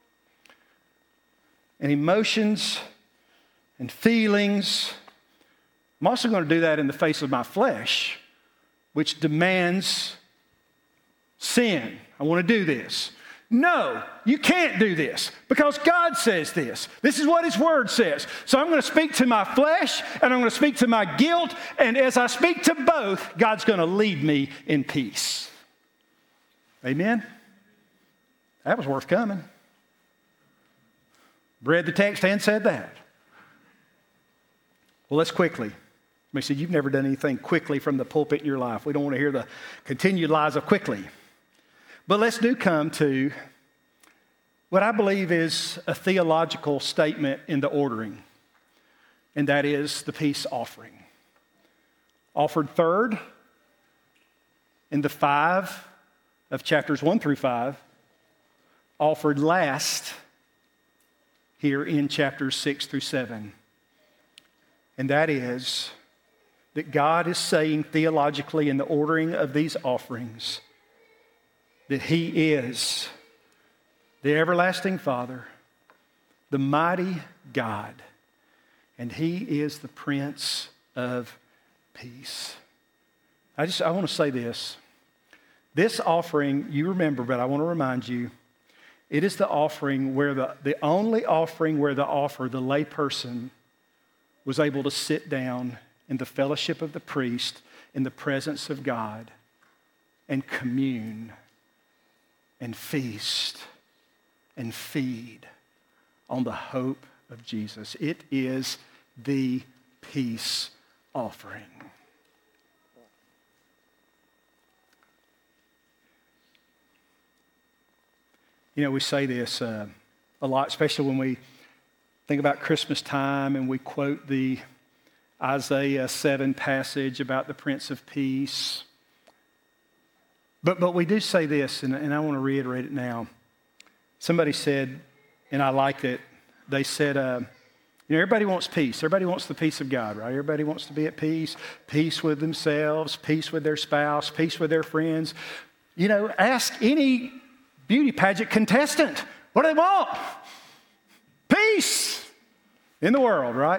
and emotions and feelings. I'm also going to do that in the face of my flesh, which demands sin. I want to do this. No, you can't do this because God says this. This is what His Word says. So I'm going to speak to my flesh and I'm going to speak to my guilt. And as I speak to both, God's going to lead me in peace. Amen? That was worth coming. Read the text and said that. Well, let's quickly. Somebody said, you've never done anything quickly from the pulpit in your life. We don't want to hear the continued lies of quickly. But let's come to what I believe is a theological statement in the ordering, and that is the peace offering. Offered third in the 5 of chapters 1 through 5, offered last here in chapters 6 through 7. And that is that God is saying theologically in the ordering of these offerings that He is the everlasting Father, the mighty God, and He is the Prince of Peace. I want to say this. This offering, you remember, but I want to remind you, it is the offering where the only offering where the layperson was able to sit down in the fellowship of the priest in the presence of God and commune and feast and feed on the hope of Jesus. It is the peace offering. You know, we say this a lot, especially when we think about Christmas time and we quote the Isaiah 7 passage about the Prince of Peace. But we do say this, and I want to reiterate it now. Somebody said, and I liked it, they said, everybody wants peace. Everybody wants the peace of God, right? Everybody wants to be at peace. Peace with themselves, peace with their spouse, peace with their friends. You know, ask any beauty pageant contestant, what do they want? Peace in the world, right?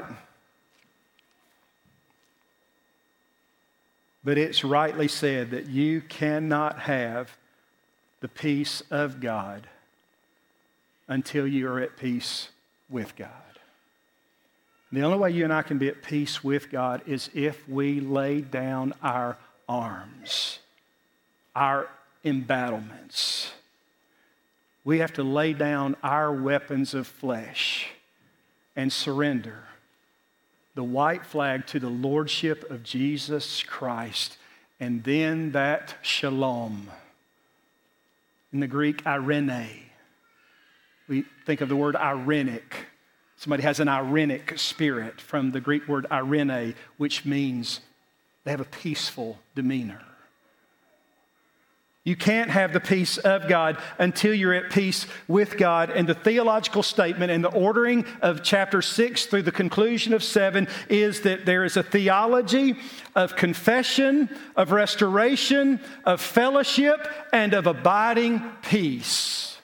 But it's rightly said that you cannot have the peace of God until you are at peace with God. The only way you and I can be at peace with God is if we lay down our arms, our embattlements. We have to lay down our weapons of flesh and surrender the white flag to the lordship of Jesus Christ, and then that shalom. In the Greek, irene. We think of the word irenic. Somebody has an irenic spirit from the Greek word irene, which means they have a peaceful demeanor. You can't have the peace of God until you're at peace with God. And the theological statement and the ordering of chapter 6 through the conclusion of 7 is that there is a theology of confession, of restoration, of fellowship, and of abiding peace.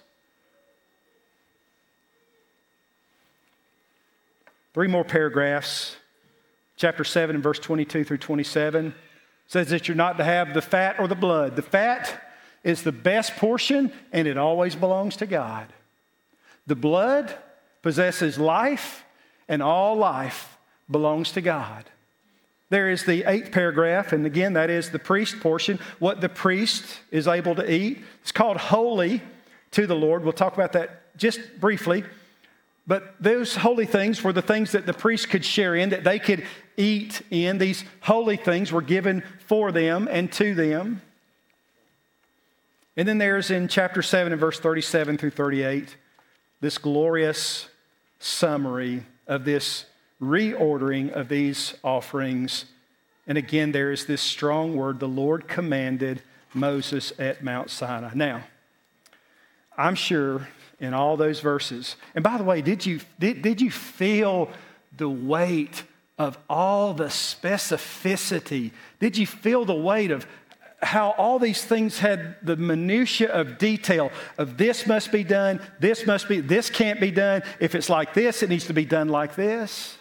3 more paragraphs. Chapter 7 and verse 22 through 27 says that you're not to have the fat or the blood. The fat is the best portion, and it always belongs to God. The blood possesses life, and all life belongs to God. There is the 8th paragraph, and again, that is the priest portion, what the priest is able to eat. It's called holy to the Lord. We'll talk about that just briefly. But those holy things were the things that the priests could share in, that they could eat in. These holy things were given for them and to them. And then there's in chapter 7 and verse 37 through 38, this glorious summary of this reordering of these offerings. And again, there is this strong word, the Lord commanded Moses at Mount Sinai. Now, I'm sure in all those verses, and by the way, did you feel the weight of all the specificity? Did you feel the weight of how all these things had the minutia of detail of this must be done, this can't be done. If it's like this, it needs to be done like this.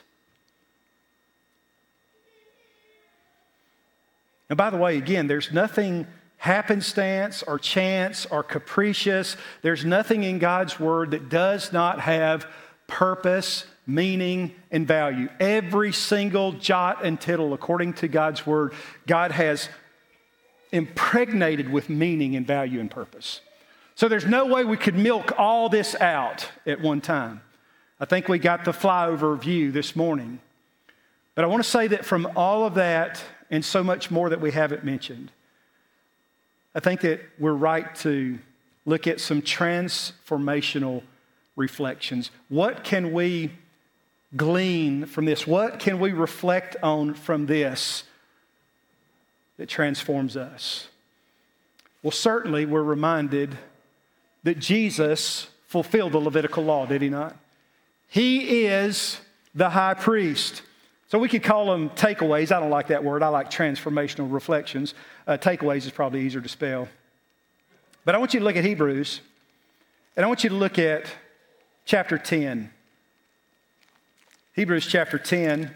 And by the way, again, there's nothing happenstance or chance or capricious. There's nothing in God's word that does not have purpose, meaning, and value. Every single jot and tittle, according to God's word, God has impregnated with meaning and value and purpose. So there's no way we could milk all this out at one time. I think we got the flyover view this morning. But I want to say that from all of that and so much more that we haven't mentioned, I think that we're right to look at some transformational reflections. What can we glean from this? What can we reflect on from this that transforms us? Well, certainly we're reminded that Jesus fulfilled the Levitical law, did he not? He is the high priest. So we could call them takeaways. I don't like that word. I like transformational reflections. Takeaways is probably easier to spell. But I want you to look at Hebrews, and I want you to look at chapter 10. Hebrews chapter 10.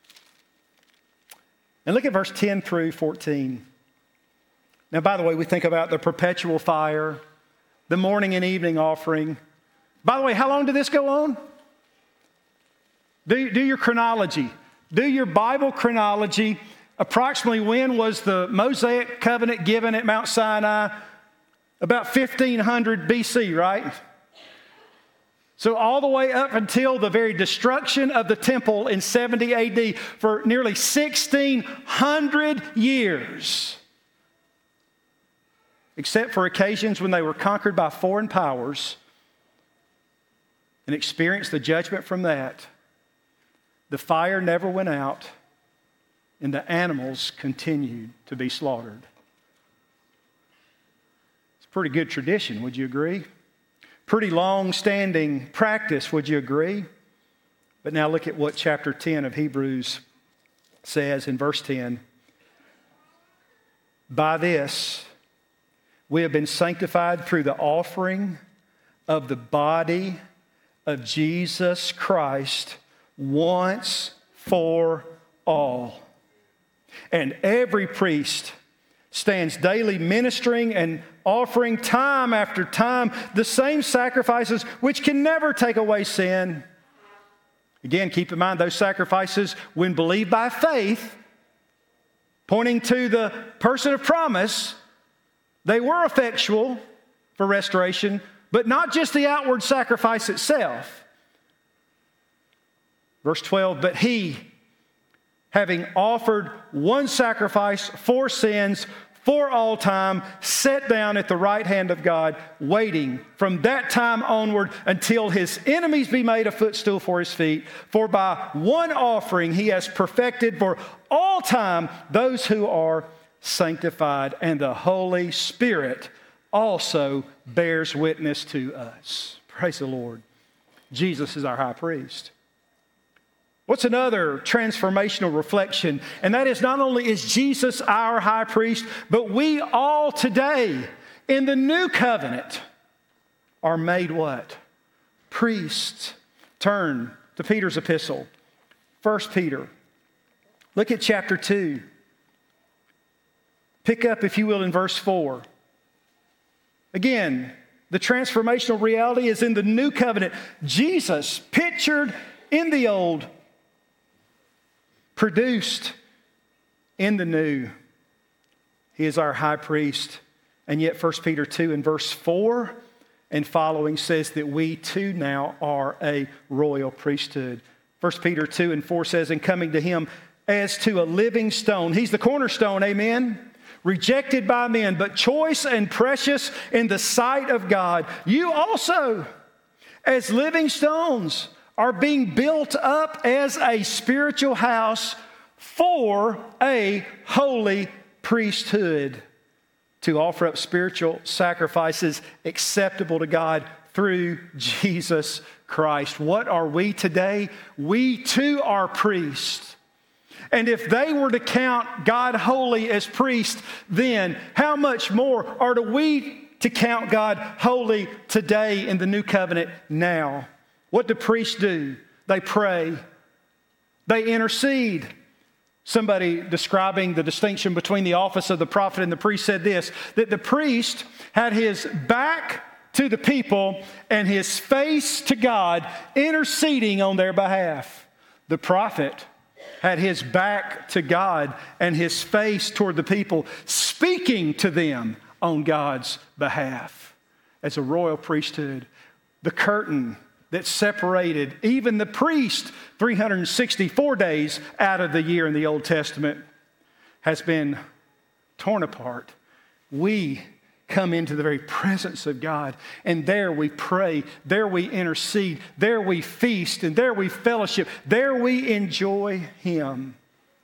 And look at verse 10 through 14. Now, by the way, we think about the perpetual fire, the morning and evening offering. By the way, how long did this go on? Do your chronology. Do your Bible chronology. Approximately when was the Mosaic covenant given at Mount Sinai? About 1500 BC, right? So all the way up until the very destruction of the temple in 70 AD, for nearly 1600 years. Except for occasions when they were conquered by foreign powers and experienced the judgment from that. The fire never went out, and the animals continued to be slaughtered. It's a pretty good tradition, would you agree? Pretty long-standing practice, would you agree? But now look at what chapter 10 of Hebrews says in verse 10. By this, we have been sanctified through the offering of the body of Jesus Christ once for all. And every priest stands daily ministering and offering time after time the same sacrifices which can never take away sin. Again, keep in mind those sacrifices, when believed by faith, pointing to the person of promise, they were effectual for restoration, but not just the outward sacrifice itself. Verse 12, but he, having offered one sacrifice for sins for all time, sat down at the right hand of God, waiting from that time onward until his enemies be made a footstool for his feet. For by one offering he has perfected for all time those who are sanctified, and the Holy Spirit also bears witness to us. Praise the Lord. Jesus is our high priest. What's another transformational reflection? And that is, not only is Jesus our high priest, but we all today in the new covenant are made what? Priests. Turn to Peter's epistle, 1 Peter. Look at chapter 2. Pick up, if you will, in verse 4. Again, the transformational reality is in the new covenant. Jesus, pictured in the old, produced in the new. He is our high priest. And yet 1 Peter 2 and verse 4 and following says that we too now are a royal priesthood. 1 Peter 2 and 4 says, "And coming to him as to a living stone." He's the cornerstone, amen? "Rejected by men, but choice and precious in the sight of God. You also, as living stones, are being built up as a spiritual house for a holy priesthood, to offer up spiritual sacrifices acceptable to God through Jesus Christ." What are we today? We too are priests. And if they were to count God holy as priest, then how much more are we to count God holy today in the new covenant now? What do priests do? They pray. They intercede. Somebody describing the distinction between the office of the prophet and the priest said this, that the priest had his back to the people and his face to God, interceding on their behalf. The prophet had his back to God and his face toward the people, speaking to them on God's behalf. As a royal priesthood, the curtain that separated even the priest 364 days out of the year in the Old Testament has been torn apart. We come into the very presence of God, and there we pray, there we intercede, there we feast, and there we fellowship, there we enjoy Him.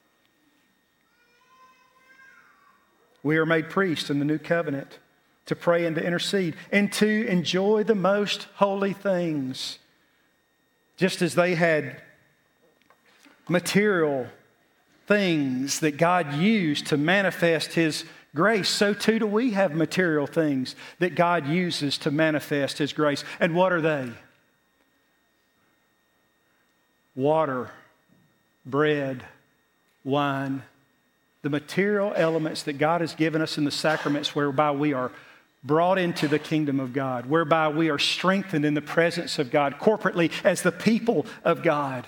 We are made priests in the new covenant to pray and to intercede and to enjoy the most holy things. Just as they had material things that God used to manifest His grace, so too do we have material things that God uses to manifest His grace. And what are they? Water, bread, wine, the material elements that God has given us in the sacraments whereby we are brought into the kingdom of God, whereby we are strengthened in the presence of God corporately as the people of God.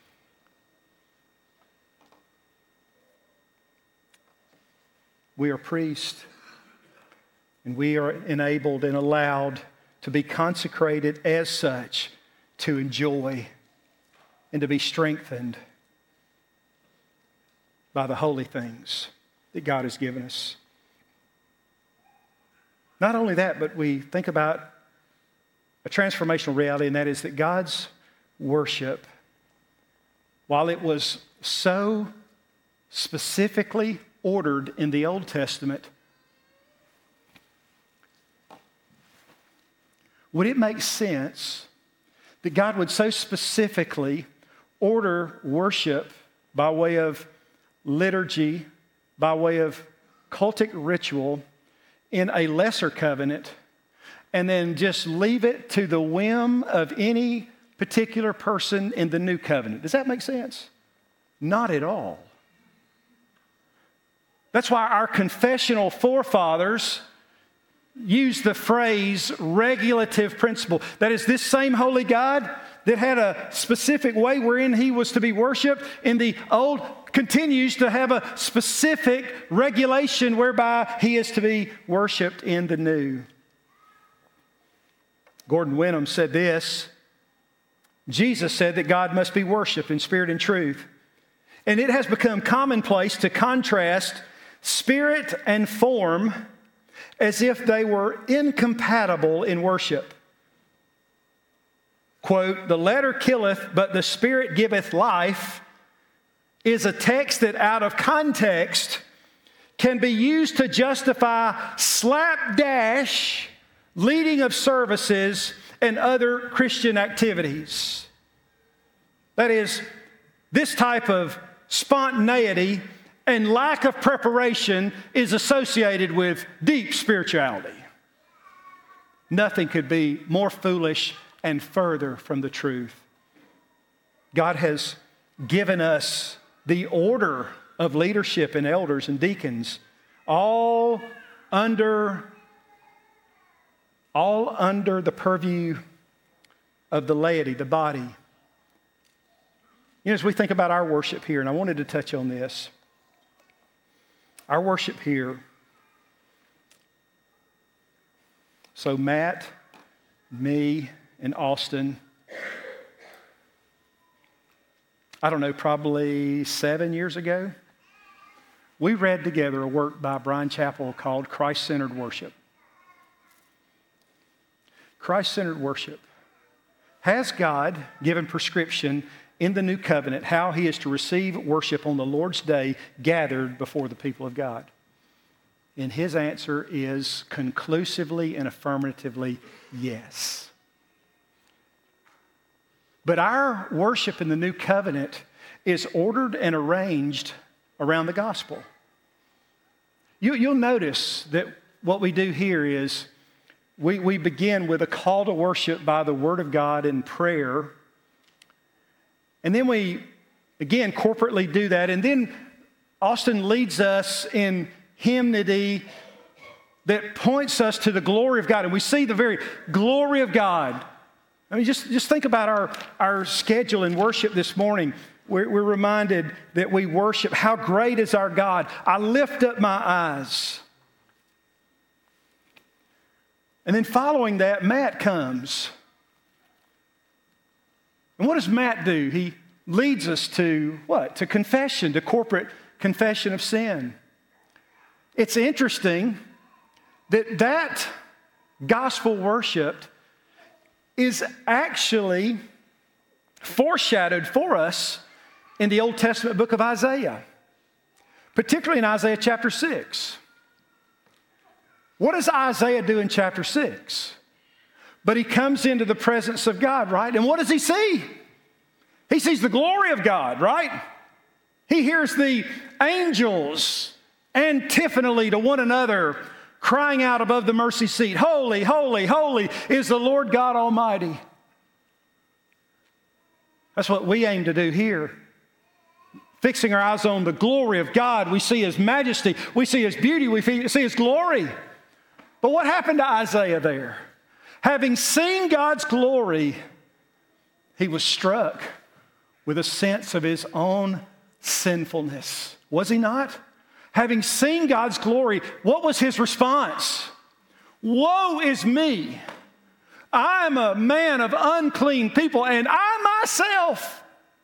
We are priests, and we are enabled and allowed to be consecrated as such to enjoy and to be strengthened by the holy things that God has given us. Not only that, but we think about a transformational reality, and that is that God's worship, while it was so specifically ordered in the Old Testament, would it make sense that God would so specifically order worship by way of liturgy, by way of cultic ritual in a lesser covenant, and then just leave it to the whim of any particular person in the new covenant? Does that make sense? Not at all. That's why our confessional forefathers used the phrase regulative principle. That is, this same holy God that had a specific way wherein He was to be worshiped in the old continues to have a specific regulation whereby He is to be worshiped in the new. Gordon Wenham said this: Jesus said that God must be worshiped in spirit and truth. And it has become commonplace to contrast spirit and form as if they were incompatible in worship. Quote, "The letter killeth, but the Spirit giveth life," is a text that out of context can be used to justify slapdash leading of services and other Christian activities. That is, this type of spontaneity and lack of preparation is associated with deep spirituality. Nothing could be more foolish and further from the truth. God has given us the order of leadership and elders and deacons, all under the purview of the laity, the body. You know, as we think about our worship here, and I wanted to touch on this, our worship here. So Matt me and Austin, I don't know, probably 7 years ago, we read together a work by Brian Chappell called Christ-Centered Worship. Christ-centered worship. Has God given prescription in the new covenant how he is to receive worship on the Lord's day gathered before the people of God? And his answer is conclusively and affirmatively yes. But our worship in the new covenant is ordered and arranged around the gospel. You'll notice that what we do here is we begin with a call to worship by the Word of God in prayer. And then we, again, corporately do that. And then Austin leads us in hymnody that points us to the glory of God. And we see the very glory of God. I mean, just think about our schedule in worship this morning. We're reminded that we worship. How great is our God? I lift up my eyes. And then following that, Matt comes. And what does Matt do? He leads us to what? To confession, to corporate confession of sin. It's interesting that gospel worship is actually foreshadowed for us in the Old Testament book of Isaiah, particularly in Isaiah chapter 6. What does Isaiah do in chapter 6? But he comes into the presence of God, right? And what does he see? He sees the glory of God, right? He hears the angels antiphonally to one another crying out above the mercy seat, "Holy, holy, holy is the Lord God Almighty." That's what we aim to do here. Fixing our eyes on the glory of God, we see His majesty, we see His beauty, we see His glory. But what happened to Isaiah there? Having seen God's glory, he was struck with a sense of his own sinfulness. Was he not? Having seen God's glory, what was his response? Woe is me! I'm a man of unclean people, and I myself,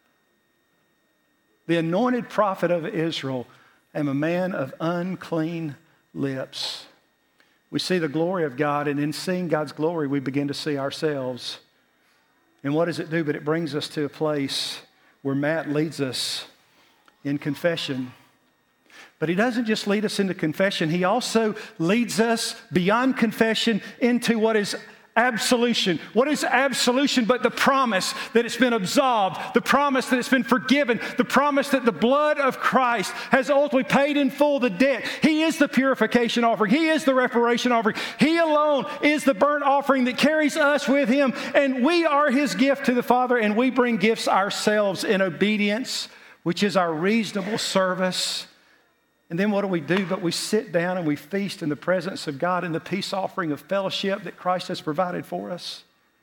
the anointed prophet of Israel, am a man of unclean lips. We see the glory of God, and in seeing God's glory, we begin to see ourselves. And what does it do? But it brings us to a place where Matt leads us in confession. But he doesn't just lead us into confession. He also leads us beyond confession into what is absolution. What is absolution but the promise that it's been absolved, the promise that it's been forgiven, the promise that the blood of Christ has ultimately paid in full the debt. He is the purification offering. He is the reparation offering. He alone is the burnt offering that carries us with Him, and we are His gift to the Father, and we bring gifts ourselves in obedience, which is our reasonable service. And then what do? But we sit down and we feast in the presence of God in the peace offering of fellowship that Christ has provided for us.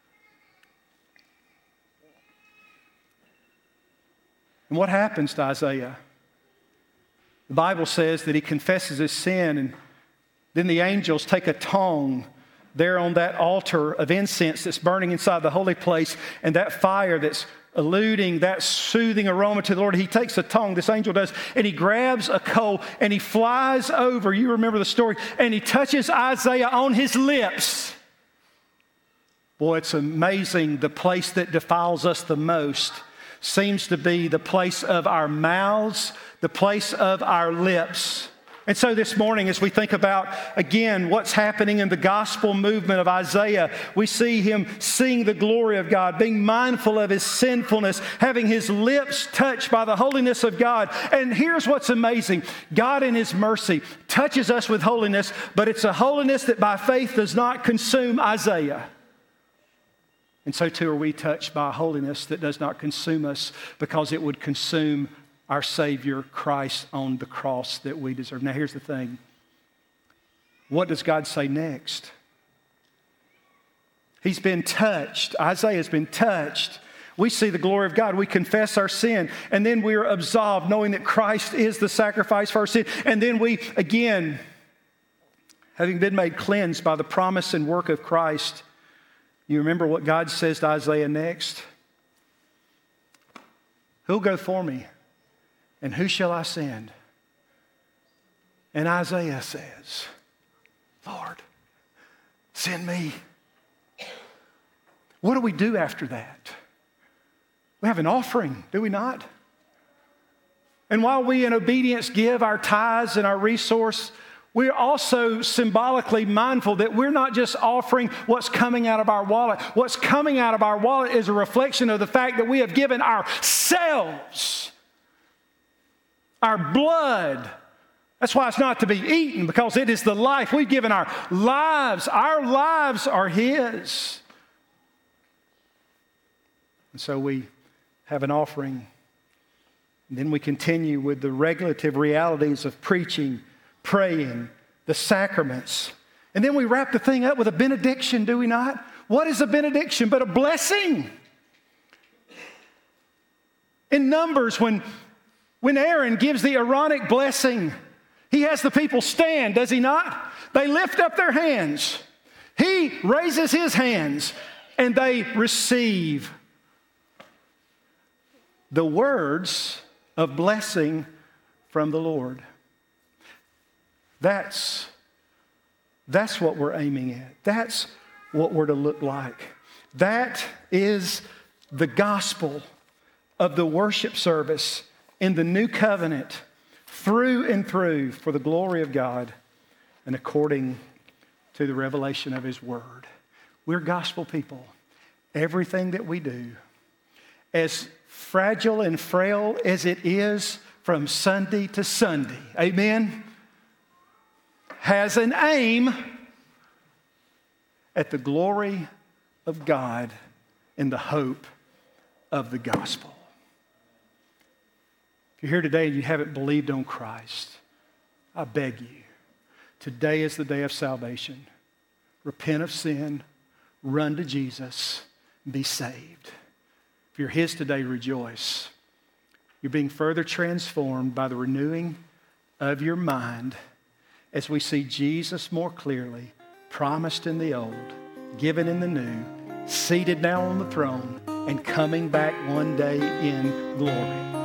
And what happens to Isaiah? The Bible says that he confesses his sin, and then the angels take a tongue there on that altar of incense that's burning inside the holy place, and that fire that's eluding that soothing aroma to the Lord. He takes a tongue, this angel does, and he grabs a coal and he flies over. You remember the story. And he touches Isaiah on his lips. Boy, it's amazing. The place that defiles us the most seems to be the place of our mouths, the place of our lips. And so this morning, as we think about, again, what's happening in the gospel movement of Isaiah, we see him seeing the glory of God, being mindful of his sinfulness, having his lips touched by the holiness of God. And here's what's amazing. God in His mercy touches us with holiness, but it's a holiness that by faith does not consume Isaiah. And so too are we touched by a holiness that does not consume us, because it would consume our Savior, Christ, on the cross that we deserve. Now, here's the thing. What does God say next? He's been touched. Isaiah has been touched. We see the glory of God. We confess our sin. And then we are absolved, knowing that Christ is the sacrifice for our sin. And then we, again, having been made cleansed by the promise and work of Christ, You remember what God says to Isaiah next? Who'll go for me? And who shall I send? And Isaiah says, Lord, send me. What do we do after that? We have an offering, do we not? And while we in obedience give our tithes and our resource, we're also symbolically mindful that we're not just offering what's coming out of our wallet. What's coming out of our wallet is a reflection of the fact that we have given ourselves, our blood. That's why it's not to be eaten, because it is the life. We've given our lives. Our lives are His. And so we have an offering. And then we continue with the regulative realities of preaching, praying, the sacraments. And then we wrap the thing up with a benediction, do we not? What is a benediction but a blessing? In Numbers, when Aaron gives the Aaronic blessing, he has the people stand, does he not? They lift up their hands. He raises his hands, and they receive the words of blessing from the Lord. That's what we're aiming at. That's what we're to look like. That is the gospel of the worship service in the new covenant, through and through, for the glory of God and according to the revelation of His Word. We're gospel people. Everything that we do, as fragile and frail as it is from Sunday to Sunday, amen, has an aim at the glory of God and the hope of the gospel. If you're here today and you haven't believed on Christ, I beg you, today is the day of salvation. Repent of sin, run to Jesus, be saved. If you're His today, rejoice. You're being further transformed by the renewing of your mind as we see Jesus more clearly, promised in the old, given in the new, seated now on the throne, and coming back one day in glory.